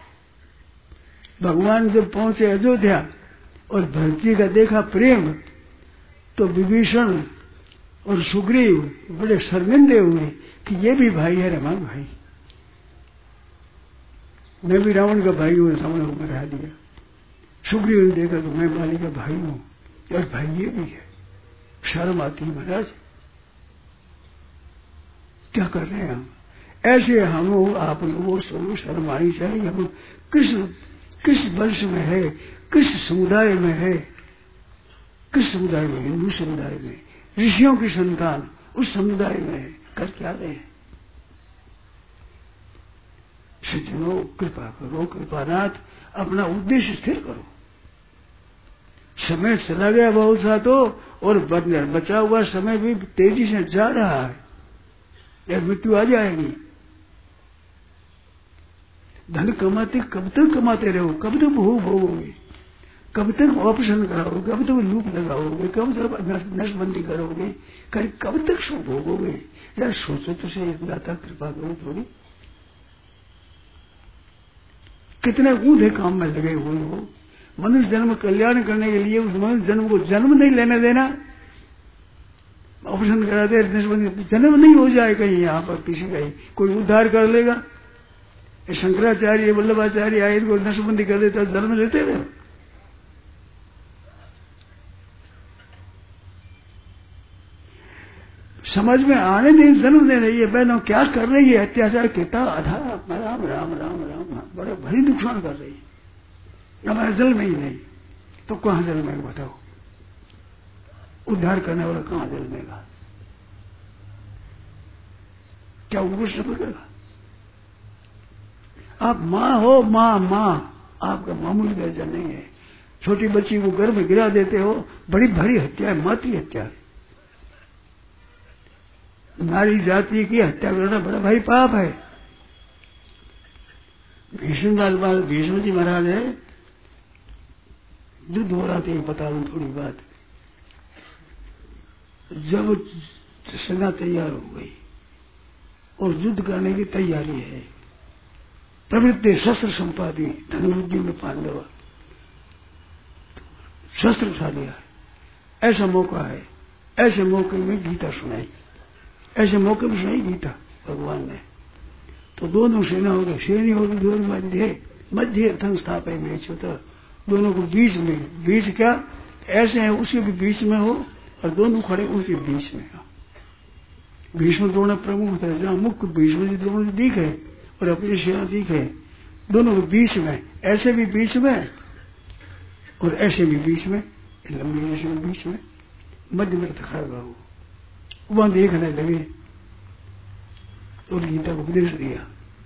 भगवान जब पहुंचे अयोध्या और भरत जी का देखा प्रेम, तो विभीषण और सुग्रीव बड़े शर्मिंदे हुए कि ये भी भाई है हमारा भाई, मैं भी रावण का भाई हूं, रावण को मरा दिया। सुग्रीव ने देखा तो मैं बाली का भाई हूं, और भाई ये भी है, शर्म आती है महाराज, क्या कर रहे हैं हम? ऐसे हम आप लोगों को शर्म आनी चाहिए। हम किस किस वंश में है, किस समुदाय में है, किस समुदाय में? हिंदू समुदाय में, ऋषियों की संतान उस समुदाय में है, कर क्या रहे हैं? सज्जनों कृपा करो, कृपानाथ अपना उद्देश्य स्थिर करो। समय चला गया बहुत सा तो, और बचा हुआ समय भी तेजी से जा रहा है, या मृत्यु आ जाएगी। धन कमाते कब तक कमाते रहो, कब तक भोग भोगोगे, कब तक ऑपरेशन कराओगे, कब तक लूप लगाओगे, कब तक नशबंदी करोगे, कब तक सुख भोगोगे? यार सोचो तो से, दाता कृपा करो थोड़ी। कितने ऊंधे काम में लगे हुए हो, मनुष्य जन्म कल्याण करने के लिए उस मनुष्य जन्म को जन्म नहीं लेने देना, ऑपरेशन करा दे, नशबंदी, जन्म नहीं हो जाए कहीं यहाँ पर किसी का ही, कोई उद्धार कर लेगा। शंकराचार्य वल्लभाचार्य आए, इनको नशबंदी कर देता, जन्म लेते रहे। समझ में आने दिन जन्म दे रही है, बहनों क्या कर रही है, अत्याचार कितना आधा, राम राम राम राम, बड़े भारी नुकसान कर रही है। हमारा जल में ही नहीं तो कहां जन्मेगा बताओ, उद्धार करने वाला कहां जन्मेगा, क्या ऊपर से पकड़ेगा। आप माँ हो, माँ माँ, आपका मामूली दर्जा नहीं है। छोटी बच्ची को गर्भ में गिरा देते हो, बड़ी भारी हत्या है, मातृ हत्या है। नारी जाति की हत्या करना बड़ा भारी पाप है। भीष्म भीष्म जी महाराज है, युद्ध हो रहा था, बता दूं थोड़ी बात। जब सेना तैयार हो गई और युद्ध करने की तैयारी है, प्रवृत्ति शस्त्र संपादी धनुर्विद्या में पांडव शस्त्र उठा लिया, ऐसा मौका है। ऐसे मौके में गीता सुनाई, ऐसे मौके में सुनाई गीता भगवान ने। तो दोनों सेनाओं के सेनी और दोनों मध्य मध्य थंग स्थापे में छोटा, दोनों को बीच में, बीच क्या ऐसे है उसके भी बीच में हो और दोनों खड़े उनके बीच में हो। भीष्म द्रोण प्रमुख थे, जहां मुख्य भीष्म जी द्रोण दिखे और अपनी सेना दिखे, दोनों के बीच में, ऐसे भी बीच में और ऐसे भी बीच में, लंबी ऐसे में बीच में, मध्य में खड़ा हो। वहां देखने लगे और गीता को उपदेश दिया।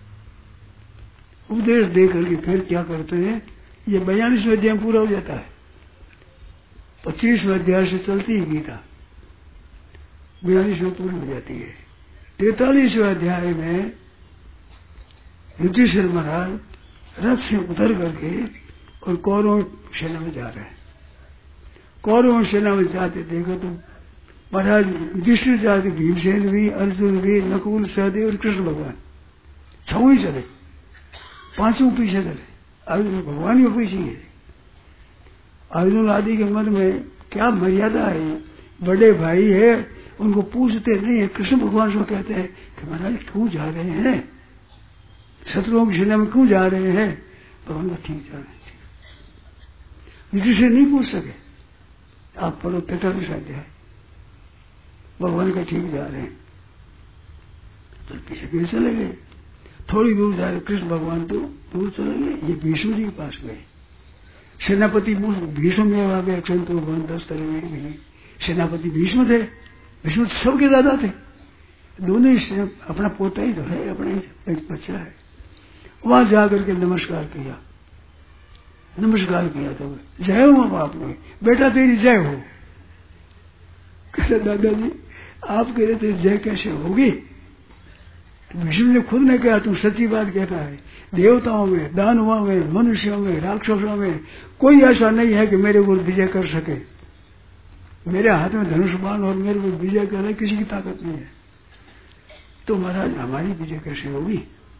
उपदेश दे करके फिर क्या करते हैं, ये बयालीसवें अध्याय पूरा हो जाता है, पच्चीसवें अध्याय से चलती है गीता, बयालीसवें पूरी हो जाती है। तैतालीसवें अध्याय में युधिष्ठिर महाराज रथ से उतर करके और कौरव सेना में जा रहे हैं। कौरव सेना में जाते देखो तो महाराज युधिष्ठिर जाते, भीमसेन भी, अर्जुन भी, नकुल, सहदेव और कृष्ण भगवान छऊ ही चले, पांचों पीछे चले, अर्जुन भगवान ही पीछे है। अर्जुन आदि के मन में क्या मर्यादा है, बड़े भाई है उनको पूछते नहीं है। कृष्ण भगवान से कहते हैं कि महाराज क्यों जा रहे हैं, शत्रुओं की सेना में क्यों जा रहे हैं। भगवान का ठीक जा रहे हैं, युधिष्ठिर नहीं पूछ सके। आप पढ़ो तैतालीस अध्याय, भगवान का ठीक जा रहे हैं तो पीछे पीछे चले गए। थोड़ी दूर जा रहे कृष्ण भगवान तो दूर चले गए, ये भीष्म जी के पास गए। सेनापति भीष्म में आ गए, अक्षंत भगवान दस तरह में सेनापति भीष्म थे, भीष्म सबके दादा थे, दोनों ही अपना पोता ही तो है, अपना ही बच्चा है। वहां जाकर के नमस्कार किया, नमस्कार किया तो जय हो बाप ने, बेटा तेरी जय हो। कहते दादाजी आप कह रहे थे जय कैसे होगी, भीष्म ने खुद ने कहा, तुम सच्ची बात कहता है, देवताओं में, दानवों में, मनुष्यों में, राक्षसों में कोई ऐसा नहीं है कि मेरे को विजय कर सके। मेरे हाथ में धनुष बाण और मेरे को विजय करने किसी की ताकत नहीं है, तो महाराज हमारी विजय कैसे होगी।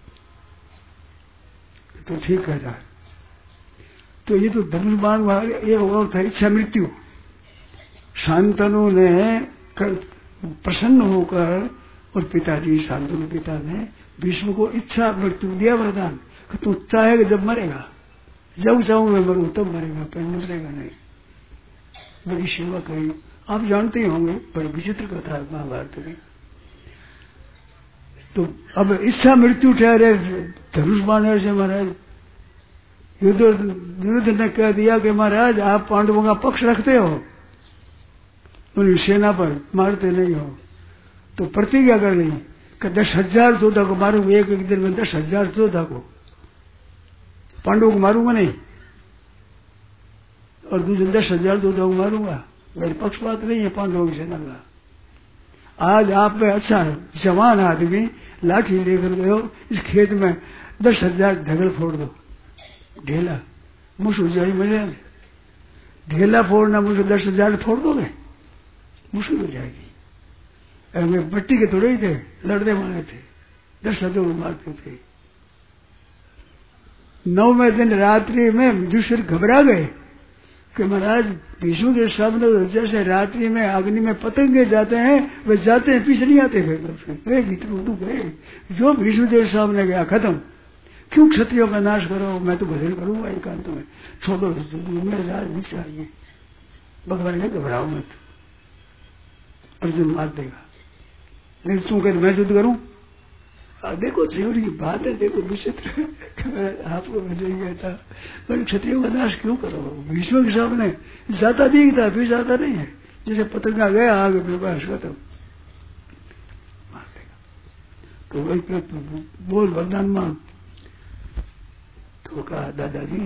तो ठीक कहता है। तो ये तो धनुष बाण ये और था इच्छा मृत्यु। शांतनु ने प्रसन्न होकर और पिताजी शांतनु पिता ने भीष्म को इच्छा मृत्यु दिया वरदान कि तू चाहेगा जब मरेगा, जब चाहूं मैं मरूं तब मरेगा, पहले मरेगा नहीं। बड़ी सेवा करी, आप जानते ही होंगे, बड़ी विचित्र कथा है महाभारत की। तो अब इच्छा मृत्यु ठहरे धनुष बाण से महाराज युद्ध युद्ध ने कह दिया कि महाराज आप पांडवों का पक्ष रखते हो, उनकी सेना पर मारते नहीं हो, तो प्रतिज्ञा कर ली कि दस हजार योद्धा को मारूंगा, एक एक दिन में दस हजार योद्धा को, पांडवों को मारूंगा नहीं, और दूसरे दस हजार योद्धा को मारूंगा। मेरे पक्षपात नहीं है पांडवों की सेना का। आज आप में अच्छा जवान आदमी लाठी लेकर गए हो, इस खेत में दस हजार झगड़ फोड़ दो, ढेला मुझ हो जाए, मजे ढेला फोड़ना मुझे दस हजार फोड़ दोगे, मुश्किल हो जाएगी। मैं बट्टी के थोड़े ही थे, लड़ने वाले थे, दस हजार मारते थे। नौवें दिन रात्रि में युधिष्ठिर घबरा गए कि महाराज भीष्म के सामने जैसे रात्रि में अग्नि में पतंगे जाते हैं वे जाते हैं, पीछे नहीं आते फिर वे भीतर उतू गए। जो भीष्म के सामने गया खत्म, क्यों क्षत्रियों का नाश करो, मैं तो भजन करूंगा एकांत में, छोड़ो मेरे राज नहीं चाहिए। भगवान ने घबराओ मत, अर्जुन मार देगा। नहीं तू कहते मैं युद्ध करूं? देखो जीवन की बात है, देखो विचित्र। आपको मैं नहीं कहता पर क्षत्रियों का नाश क्यों करो? भीष्म के सामने जाता दिखता फिर जाता नहीं है, जैसे पतंगा गया आगे प्रकाश खत्म। तो वही बोल वरदान मांग। तो कहा दादाजी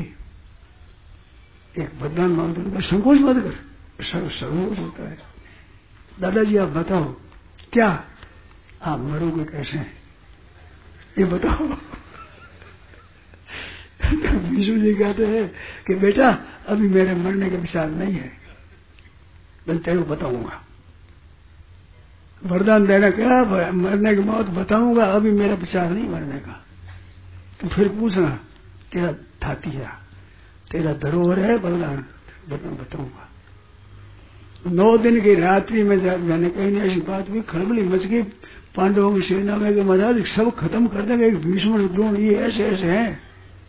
एक वरदान मांग दो, संकोच मत कर, संकोच होता है। दादाजी आप बताओ क्या आप मरोगे कैसे ये बताओ। विष्णु जी कहते हैं कि बेटा अभी मेरे मरने का विचार नहीं है, मैं तेरे को बताऊंगा। वरदान देना क्या? मरने की मौत बताऊंगा, अभी मेरा विचार नहीं मरने का। तो फिर पूछना तेरा थाती है, तेरा धरोहर है वरदान, वरदान बताऊंगा। नौ दिन की रात्रि में मैंने कहीं नहीं ऐसी बात हुई, खड़बड़ी मच गई पांडवों की सेना में कि महाराज सब खत्म कर देंगे, एक भीष्म द्रोण ये ऐसे ऐसे हैं।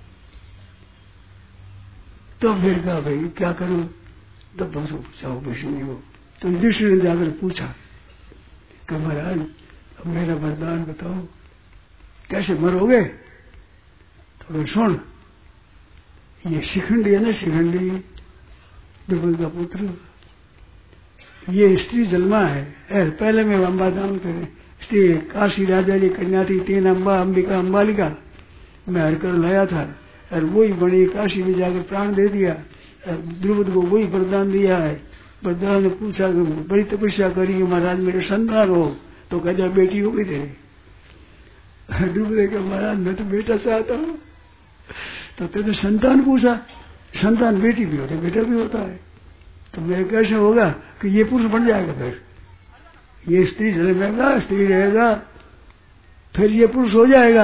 तो फिर कहा भाई क्या करूं? तो बस पूछा भीष्म जी को। तो युधिष्ठिर ने जाकर पूछा कि महाराज अब मेरा वरदान बताओ कैसे मरोगे? तो फिर सुन, ये शिखंडी है ना, शिखंडी द्रुपद का पुत्र, ये स्त्री जन्मा है। पहले मैं अम्बा दान करे स्त्री काशी राजा की कन्या थी, तीन अम्बा अंबिका अम्बालिका मैं हरकर लाया था, और वही बड़ी काशी में जाकर प्राण दे दिया। द्रुपद को वही वरदान दिया है। वरदान ने पूछा कि बड़ी तपस्या करी महाराज मेरे संतान हो, तो कह बेटी हो गई तेरे। द्रुपद ने कहा महाराज मैं तो बेटा चाहता हूँ। तो तेरे संतान पूछा, संतान बेटी भी होती बेटा भी होता है, तो मेरे कैसे होगा कि ये पुरुष बन जाएगा, फिर ये स्त्री जन्मेगा स्त्री रहेगा, फिर ये पुरुष हो जाएगा।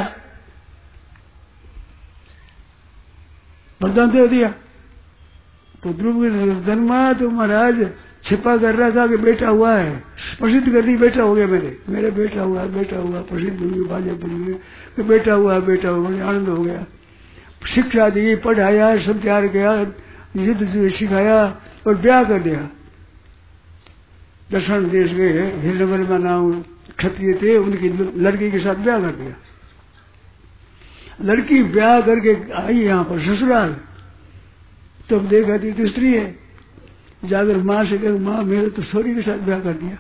वरदान दे दिया। तो ध्रुव जन्मा तो महाराज छिपा कर रखा कि बेटा हुआ है, प्रसिद्ध कर दी बेटा हो गया, मेरे मेरे बेटा हुआ बेटा हुआ प्रसिद्ध हुई, बाजे बन गए बेटा हुआ बेटा हुआ, आनंद हो गया। शिक्षा दी, पढ़ाया, सब तैयार किया, युद्ध सिखाया और ब्याह कर दिया। दक्षिण देश गए, हिरण्यवर्मा नाम क्षत्रिय थे, उनकी लड़की के साथ ब्याह कर दिया। लड़की ब्याह करके आई यहाँ पर ससुराल, तब देखा थी तो स्त्री है, जाकर माँ से कह माँ मेरे तो सोरी के साथ ब्याह कर दिया।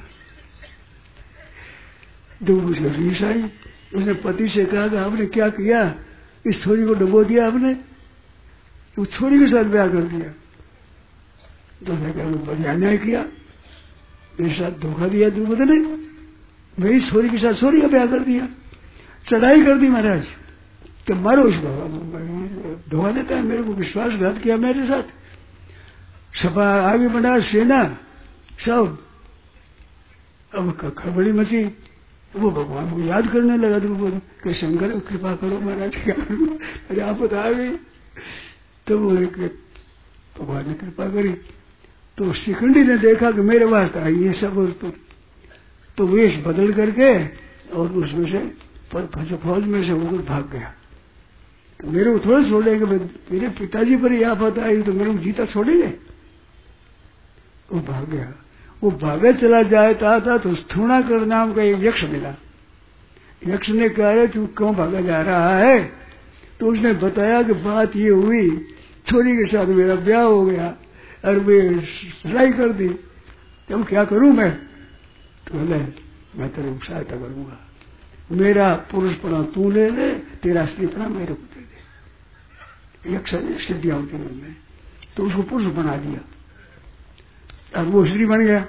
तो मुझे रीस आई, उसने पति से कहा कि आपने क्या किया, इस छोरी को डुबो दिया आपने, वो छोरी के साथ ब्याह कर दिया। तो मैं कहा बढ़िया न्याय किया, मेरे साथ धोखा दिया द्रुपद ने, मेरी छोरी के साथ छोरी का ब्याह कर दिया, चढ़ाई कर दी महाराज कि मारो इसको, धोखा देता है मेरे को, विश्वासघात किया मेरे साथ, सभा आगे बढ़ा, सेना सब, अब खड़बड़ी मची। वो भगवान को याद करने लगा द्रुपद कि शंकर कृपा करो महाराज, क्या करूं, अरे आपत आ गई। तो वो भगवान ने कृपा करी। तो शिखंडी ने देखा कि मेरे वास्ते आई ये सब, तो, तो वेश बदल करके और उसमें से फौज में से होकर भाग गया। तो मेरे को थोड़ा छोड़ेंगे, मेरे पिताजी पर ही आफत आई तो मेरे को जीता छोड़ेंगे। वो भाग गया। वो भागे चला जाता था तो स्थूणाकर नाम का एक यक्ष मिला। यक्ष ने कहा तू क्यों भागा जा रहा है? तो उसने बताया कि बात ये हुई, छोरी के साथ मेरा ब्याह हो गया और वे लड़ाई कर दी, तो क्या करूं मैं? तो बोले मैं तेरे को सहायता करूंगा, मेरा पुरुषपना तू ले ले, तेरा स्त्रीपना मेरे को दे दे। यक्ष सिद्धियां होती उनमें, तो उसको पुरुष बना दिया और वो स्त्री बन गया।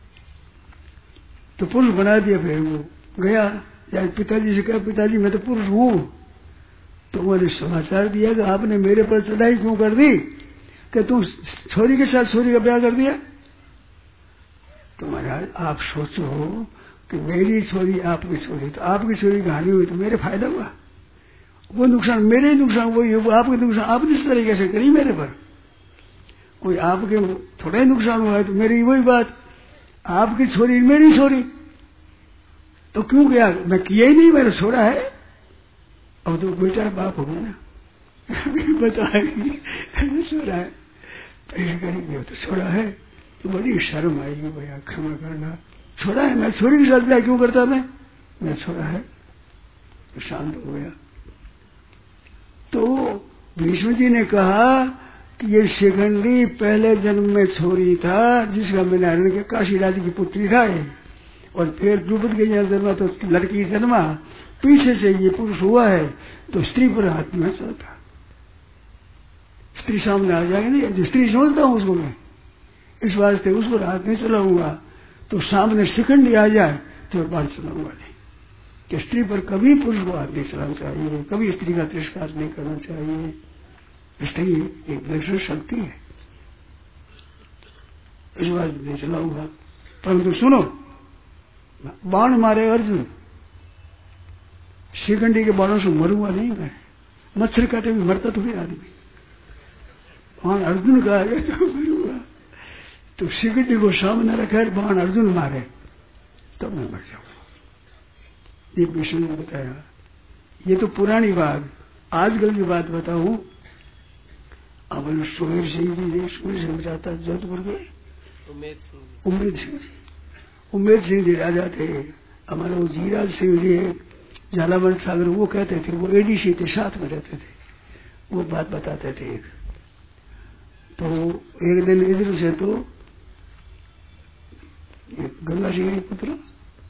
तो पुरुष बना दिया, फिर वो गया या पिताजी से कहा पिताजी मैं तो पुरुष हूं। तो उन्होंने समाचार दिया कि आपने मेरे पर चढ़ाई क्यों कर दी कि तुम छोरी के साथ छोरी का ब्याह कर दिया। तो महाराज आप सोचो कि मेरी छोरी आपकी छोरी, तो आपकी छोरी की हानि हुई तो मेरे फायदा हुआ, वो नुकसान मेरे ही नुकसान वही वो आपके नुकसान आपने इस तरीके से करी मेरे पर, कोई आपके थोड़ा ही नुकसान हुआ है तो मेरी वही बात, आपकी छोरी मेरी छोरी, तो क्यों गया? मैं किया ही नहीं, मैंने छोड़ा है। अब तो बेटा बाप हो गया ना, बताएगी छोड़ा है, ऐसे करेंगे तो छोड़ा है, तो बड़ी शर्म आएगी भैया क्षमा करना, छोड़ा है, मैं छोरी के साथ ब्याह क्यों करता मैं? मेरा छोरा है, तो शांत हो गया। तो भीष्म जी ने कहा कि ये शिखंडी पहले जन्म में छोरी था, जिसका मैंने हरण के काशी राज की पुत्री था ये, और फिर द्रुपद के यहाँ जन्मा तो लड़की जन्मा, पीछे से ये पुरुष हुआ है, तो स्त्री पर हाथ में चलता। स्त्री सामने आ जाएगी, जो स्त्री समझता हूं उसको मैं, इस वास्ते उसको हाथ नहीं चलाऊंगा। तो सामने शिखंडी आ जाए तो बात चलाऊंगा नहीं, कि स्त्री पर कभी पुरुष को हाथ नहीं चलाना चाहिए, कभी स्त्री का तिरस्कार नहीं करना चाहिए। स्त्री एक विलक्षण शक्ति है, इस बात नहीं चलाऊंगा। परंतु सुनो, बाण मारे अर्जुन, शिखंडी के बाणों से मरूंगा नहीं मैं, मच्छर काटे भी मरता थोड़ी आदमी, बाण अर्जुन का आगे तो मरूंगा। तो शिखंडी को सामने रखा है, बाण अर्जुन मारे तो मैं मर जाऊंगा। ये विष्णु ने बताया। ये तो पुरानी बात, आजकल की बात बताऊं। अब सुमेर सिंह जी, सुमेर सिंह जाता जोधपुर के, उमेद सिंह जी, उमेद सिंह जी राजा थे। हमारे वो जीराज सिंह जी झालावाड़ सागर, वो कहते थे, वो एडीसी थे, साथ में रहते थे, वो बात बताते थे। तो एक दिन इधर से तो गंगा सिंह जी पुत्र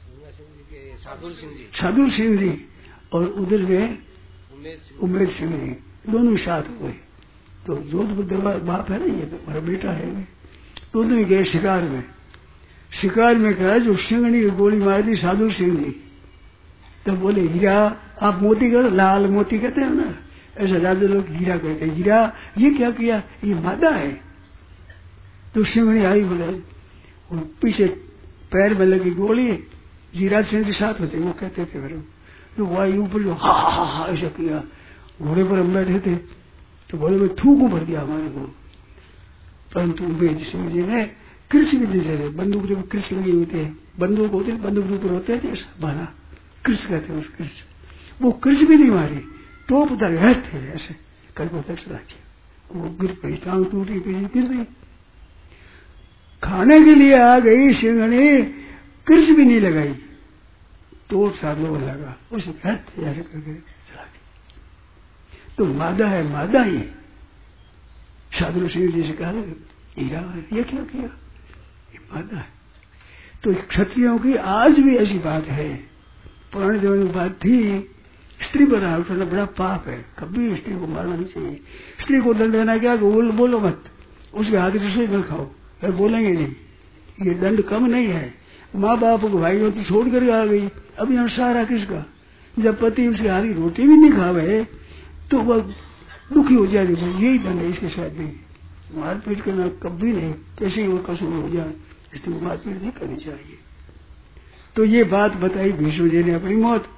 साधुर सिंह जी, और उधर में उमेद सिंह जी, दोनों साथ हुए। तो जोधपुर बाप है ना, ये तो मेरा बेटा है, दोनों गए शिकार में। शिकार में कहा जो सिंगनी की गोली मार दी साधु सिंह जी, तो बोले हीरा, आप मोती करो, लाल मोती कहते हैं ना, ऐसा ज्यादा लोग हीरा कहते हैं। हीरा ये क्या किया, ये मादा है। तो सिंगनी आई, बोले पीछे पैर में लगी गोली, जीराज सिंह के साथ होते, वो कहते थे फिर तो वायु ऊपर जो हा हा हा ऐसा किया। घोड़े पर हम बैठे थे, तो घोड़े में थूक भर दिया हमारे को। परंतु उमेद सिंह जी ने कृष विधि से, बंदूक जब कृष लगी हुई थे, बंदूक होते बंदूक ऊपर होते थे बाना, कृष कहते हैं उस कृष, वो कृष भी नहीं मारी, टोप उतर थे ऐसे करके उतर चला गया। वो गिर पड़ी, टांग टूटी, गिर गई। खाने के लिए आ गई सिंघनी, कृष भी नहीं लगाई, तो साधु लगा, उसे ऐसे करके चला गया। तो मादा है, मादा ही साधु सिंह जी से कहा हीरा है, ये क्या किया, ये मादा है। तो क्षत्रियों की आज भी ऐसी बात है, पुराने जमाने में बात थी, स्त्री पर हाथ उठाना बड़ा पाप है, कभी स्त्री को मारना नहीं चाहिए। स्त्री को दंड देना क्या, बोल, बोलो मत, उसके हाथ रसोई में खाओ, फिर बोलेंगे नहीं, ये दंड कम नहीं है। माँ बाप को भाइयों तो छोड़ कर आ गई, अब यहाँ सहारा किसका। जब पति उसके हाथ की रोटी भी नहीं खावे तो वह दुखी हो जाएगी, यही दंड है इसके साथ भी। मारपीट करना कभी नहीं, कैसे वो कसूर हो जाए, इसलिए मारपीट नहीं करनी चाहिए। तो ये बात बताई भीष्म जी ने अपनी मौत।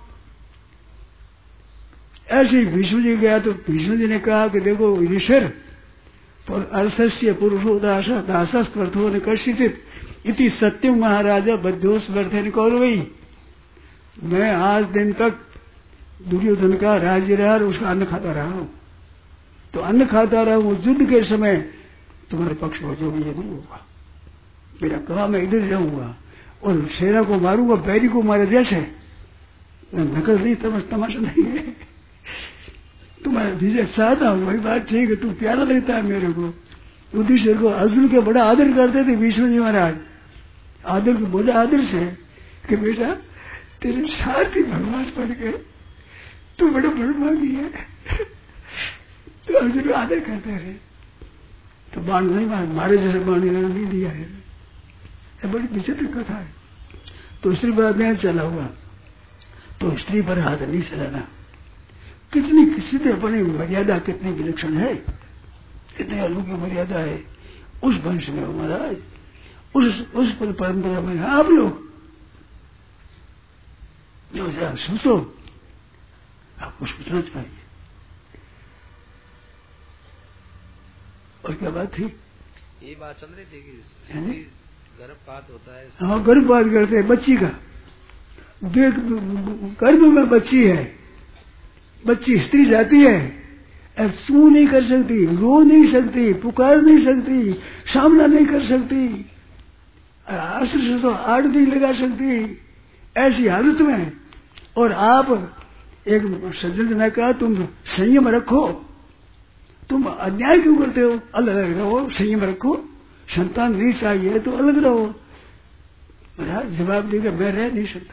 ऐसे ही भीष्म जी गया तो भीष्म जी ने कहा कि देखो ऋषिर अर्थस्य पुरुषो दास दासस्थो ने कर्षित इति सत्यम महाराजा बद्धोस वर्धन कौरवई। मैं आज दिन तक दुर्योधन का राज्य रहा और उसका अन्न खाता रहा हूं, तो अन्न खाता रहा हूं, युद्ध के समय तुम्हारे पक्ष में जो भी ये नहीं होगा, मेरा कहा मैं इधर रहूंगा और सेना को मारूंगा, बैरी को मारे जैसे। नकल नहीं, तमस तमाशा नहीं है, तुम्हारा विजय चाहता हूं, वही बात ठीक है, तू प्यारा लगता है मेरे को। युधिष्ठिर को अर्जुन के बड़ा आदर करते थे भीष्म जी महाराज, आदर को बोले आदर से कि बेटा तेरे साथ ही भगवान पड़ गए, तू बड़ा बड़भागी है। तो अर्जुन को आदर करते रहे, तो बाण नहीं मार, मारे जैसे बाण नहीं दिया है। ये बड़ी विचित्र कथा है। तो स्त्री पर नहीं चला हुआ, तो स्त्री पर हाथ नहीं चलाना। कितनी किसी से अपनी मर्यादा कितनी विलक्षण है, कितनी अलौकिक मर्यादा है उस वंश में महाराज, उस उस परंपरा में आप लोग जो जरा सोचो, आपको सोचना चाहिए। और क्या बात थी, ये बात चल रही थी कि गर्भपात होता है। हाँ, गर्भपात करते हैं बच्ची का, गर्भ में बच्ची है, बच्ची स्त्री जाती है, सू नहीं कर सकती, रो नहीं सकती, पुकार नहीं सकती, सामना नहीं कर सकती, अस्त्र से तो आड़ नहीं लगा सकती। ऐसी हालत में और आप एक सज्जन ने कहा तुम संयम रखो, तुम अन्याय क्यों करते हो, अलग अलग रहो, संयम रखो, संतान नहीं चाहिए तो अलग रहो। महाराज जवाब देगा मैं रह नहीं सकता,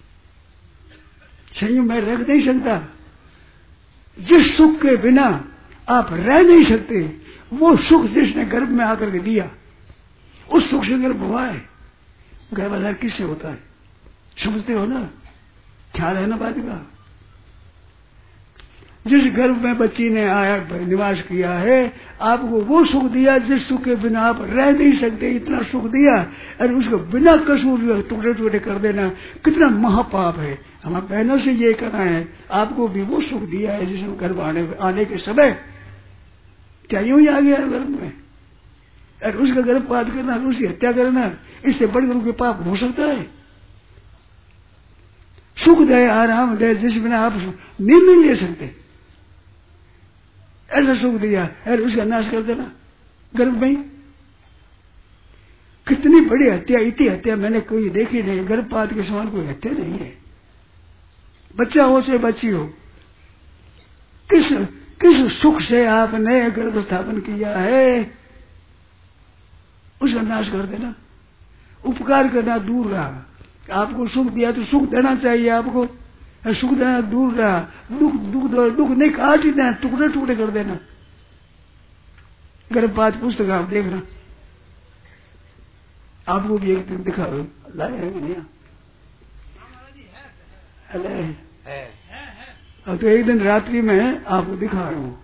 संयम मैं रख नहीं सकता। जिस सुख के बिना आप रह नहीं सकते वो सुख जिसने गर्भ में आकर के दिया उस सुख से गर्भ हुआ है। गर्भाधार किससे होता है समझते हो ना, ख्याल है ना बात का। जिस गर्भ में बच्ची ने आया निवास किया है आपको वो सुख दिया जिस सुख के बिना आप रह नहीं सकते, इतना सुख दिया और उसको बिना कसूर टुकड़े टुकड़े कर देना कितना महापाप है। हमारे बहनों से ये कहना है आपको भी वो सुख दिया है जिसमें गर्भ आने, आने के समय क्या यूं ही आ गया गर्भ में, और उसका गर्भपात करना, उसकी हत्या करना, इससे बढ़कर के पाप हो सकता है। सुख दे आराम दे जिस बिना आप नींद नहीं ले सकते, ऐसा सुख दिया और उसका नाश कर देना गर्भ में। कितनी बड़ी हत्या, इतनी हत्या मैंने कोई देखी नहीं, गर्भपात के समान कोई हत्या नहीं है। बच्चा हो चाहे बच्ची हो, किस किस सुख से आपने गर्भ स्थापन किया है उसका नाश कर देना, उपकार करना दूर रहा। आपको सुख दिया तो सुख देना चाहिए आपको, सुख देना दूर रहा, दुख दुख दुख नहीं काट ही देना, टुकड़े टुकड़े कर देना। गर्भपात पुस्तक आप देखना, आपको भी एक दिन दिखा लाए है नहीं है, अब तो एक दिन रात्रि में आपको दिखा रहा हूँ।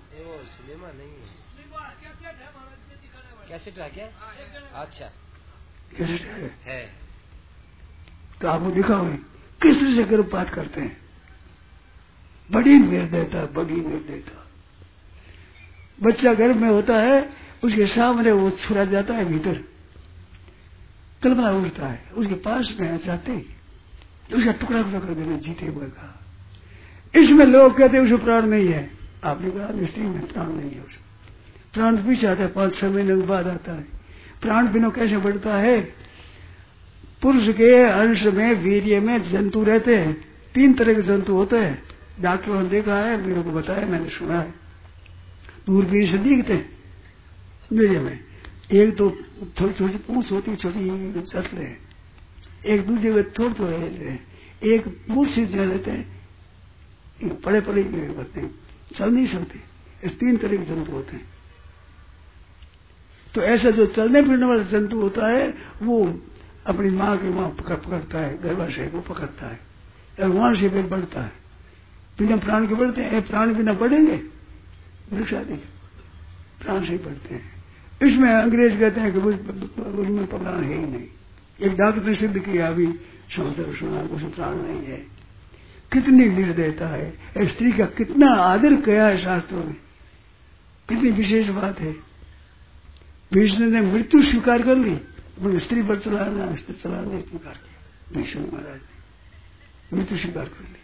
कैसेट है क्या? अच्छा कैसेट है, है। तो आपको दिखा हुए किस तरह से गर्भपात करते हैं। बड़ी निर्दयता, बड़ी निर्दयता। बच्चा गर्भ में होता है उसके सामने वो छुरा जाता है भीतर, कलमला उठता है, उसके पास में जाते ही उसका टुकड़ा टुकड़ा कर देना जीते हुए का। इसमें लोग कहते हैं उसमें प्राण नहीं है, आपने कहा स्त्री में प्राण नहीं है, उसमें प्राण पीछे आता है, पांच छह महीने के बाद आता है। प्राण बिना कैसे बढ़ता है? पुरुष के अंश में वीर्य में जंतु रहते हैं, तीन तरह के जंतु होते हैं, डॉक्टरों ने देखा है, मेरे को बताया, मैंने सुना है, दूरबीन से दिखते हैं वीर्य में। एक तो थोड़ी थोड़ी पूंछ होती, छोटी चलते हैं, एक दूसरे में थोड़े थोड़े रहते हैं, एक पूंछ से रहते हैं, पड़े पड़े करते हैं, चल नहीं सकते। इस तीन तरह के जंतु होते हैं। तो ऐसा जो चलने फिरने वाला जंतु होता है वो अपनी माँ के वहां पकड़ पकड़ता है, गर्भाशय को पकड़ता है और वहां से फिर बढ़ता है। बिना प्राण के बढ़ते हैं, प्राण बिना बढ़ेंगे वृक्ष आदि प्राण से ही बढ़ते हैं। इसमें अंग्रेज कहते हैं कि उनमें प्राण है ही नहीं। एक डॉक्टर ने सिद्ध किया अभी समझकर सुना, उसमें प्राण नहीं है। कितनी निर्दयता है, स्त्री का कितना आदर किया है शास्त्रों में, कितनी विशेष बात है। विष्णु ने मृत्यु स्वीकार कर ली, स्त्री पर चलाना स्त्री चलाना स्वीकार किया। विष्णु महाराज ने मृत्यु स्वीकार कर ली।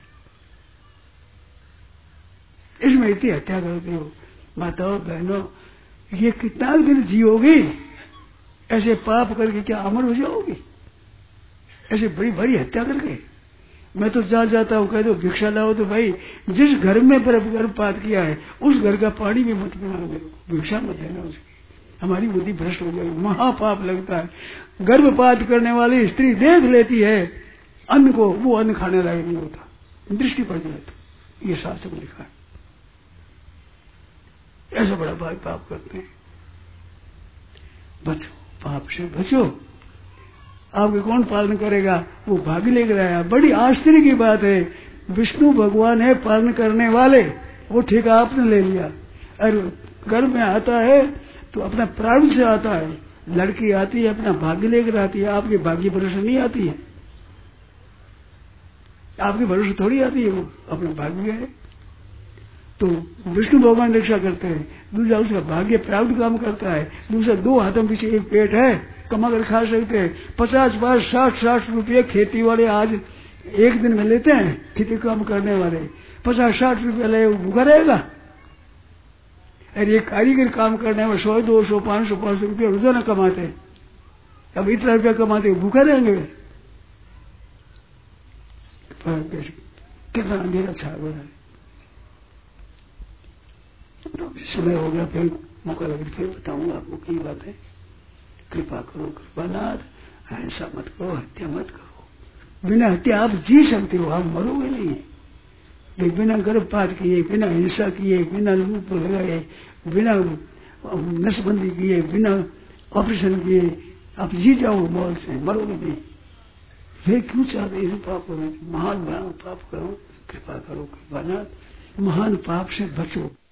इसमें इतनी हत्या करते हो माताओं बहनों, ये कितना दिन जियोगी? ऐसे पाप करके क्या अमर हो जाओगी? ऐसे बड़ी बड़ी हत्या करके? मैं तो जा जाता हूँ, कह दो भिक्षा लाओ तो भाई जिस घर में गर्भपात किया है उस घर का पानी भी मत पिलाना, मेरे को भिक्षा मत देना उसकी, हमारी बुद्धि भ्रष्ट हो जाएगी। महापाप लगता है। गर्भपात करने वाली स्त्री देख लेती है अन्न को, वो अन्न खाने लायक नहीं होता, दृष्टि पड़ जाए तो। ये शास्त्र में लिखा है। ऐसा बड़ा भाई पाप करते हैं। बचो, पाप से बचो। आपके कौन पालन करेगा? वो भागी लेकर आया। बड़ी आश्चर्य की बात है, विष्णु भगवान है पालन करने वाले, वो ठेका आपने ले लिया। और गर्भ में आता है तो अपना प्रारंभ से आता है, लड़की आती है अपना भाग्य लेकर आती है, आपके भाग्य भरोसे नहीं आती है, आपके भरोसे थोड़ी आती है, वो अपना भाग्य है। तो विष्णु भगवान रक्षा करते हैं। दूसरा उसका भाग्य प्राप्त काम करता है। दूसरा दो हाथों पीछे एक पेट है, कमा कर खा सकते हैं। पचास बार साठ साठ रुपये खेती वाले आज एक दिन में लेते हैं, खेती काम करने वाले पचास साठ रुपये ले, भूखा रहेगा। और ये कारीगर काम करने वाले सौ दो सौ पांच सौ पांच सौ रुपये रोजाना कमाते हैं, अब इतना रुपया कमाते भूखा रहेंगे? कितना अंधेरा छा हुआ है। तो समय हो गया, फिर मौका लगे फिर बताऊंगा आपको की बात है। कृपा करो कृपानाथ, ऐसा मत करो, हत्या मत करो। बिना हत्या आप जी सकते हो, आप मरोगे नहीं। बिना गर्भपात किए, बिना हिंसा किए, बिना लूप लगाए, बिना नसबंदी किए, बिना ऑपरेशन किए आप जी जाओ मौत से, मरोगे नहीं। फिर क्यों चाहते इस पाप को? महान महान पाप करो, कृपा करो कृपानाथ, महान पाप से बचो।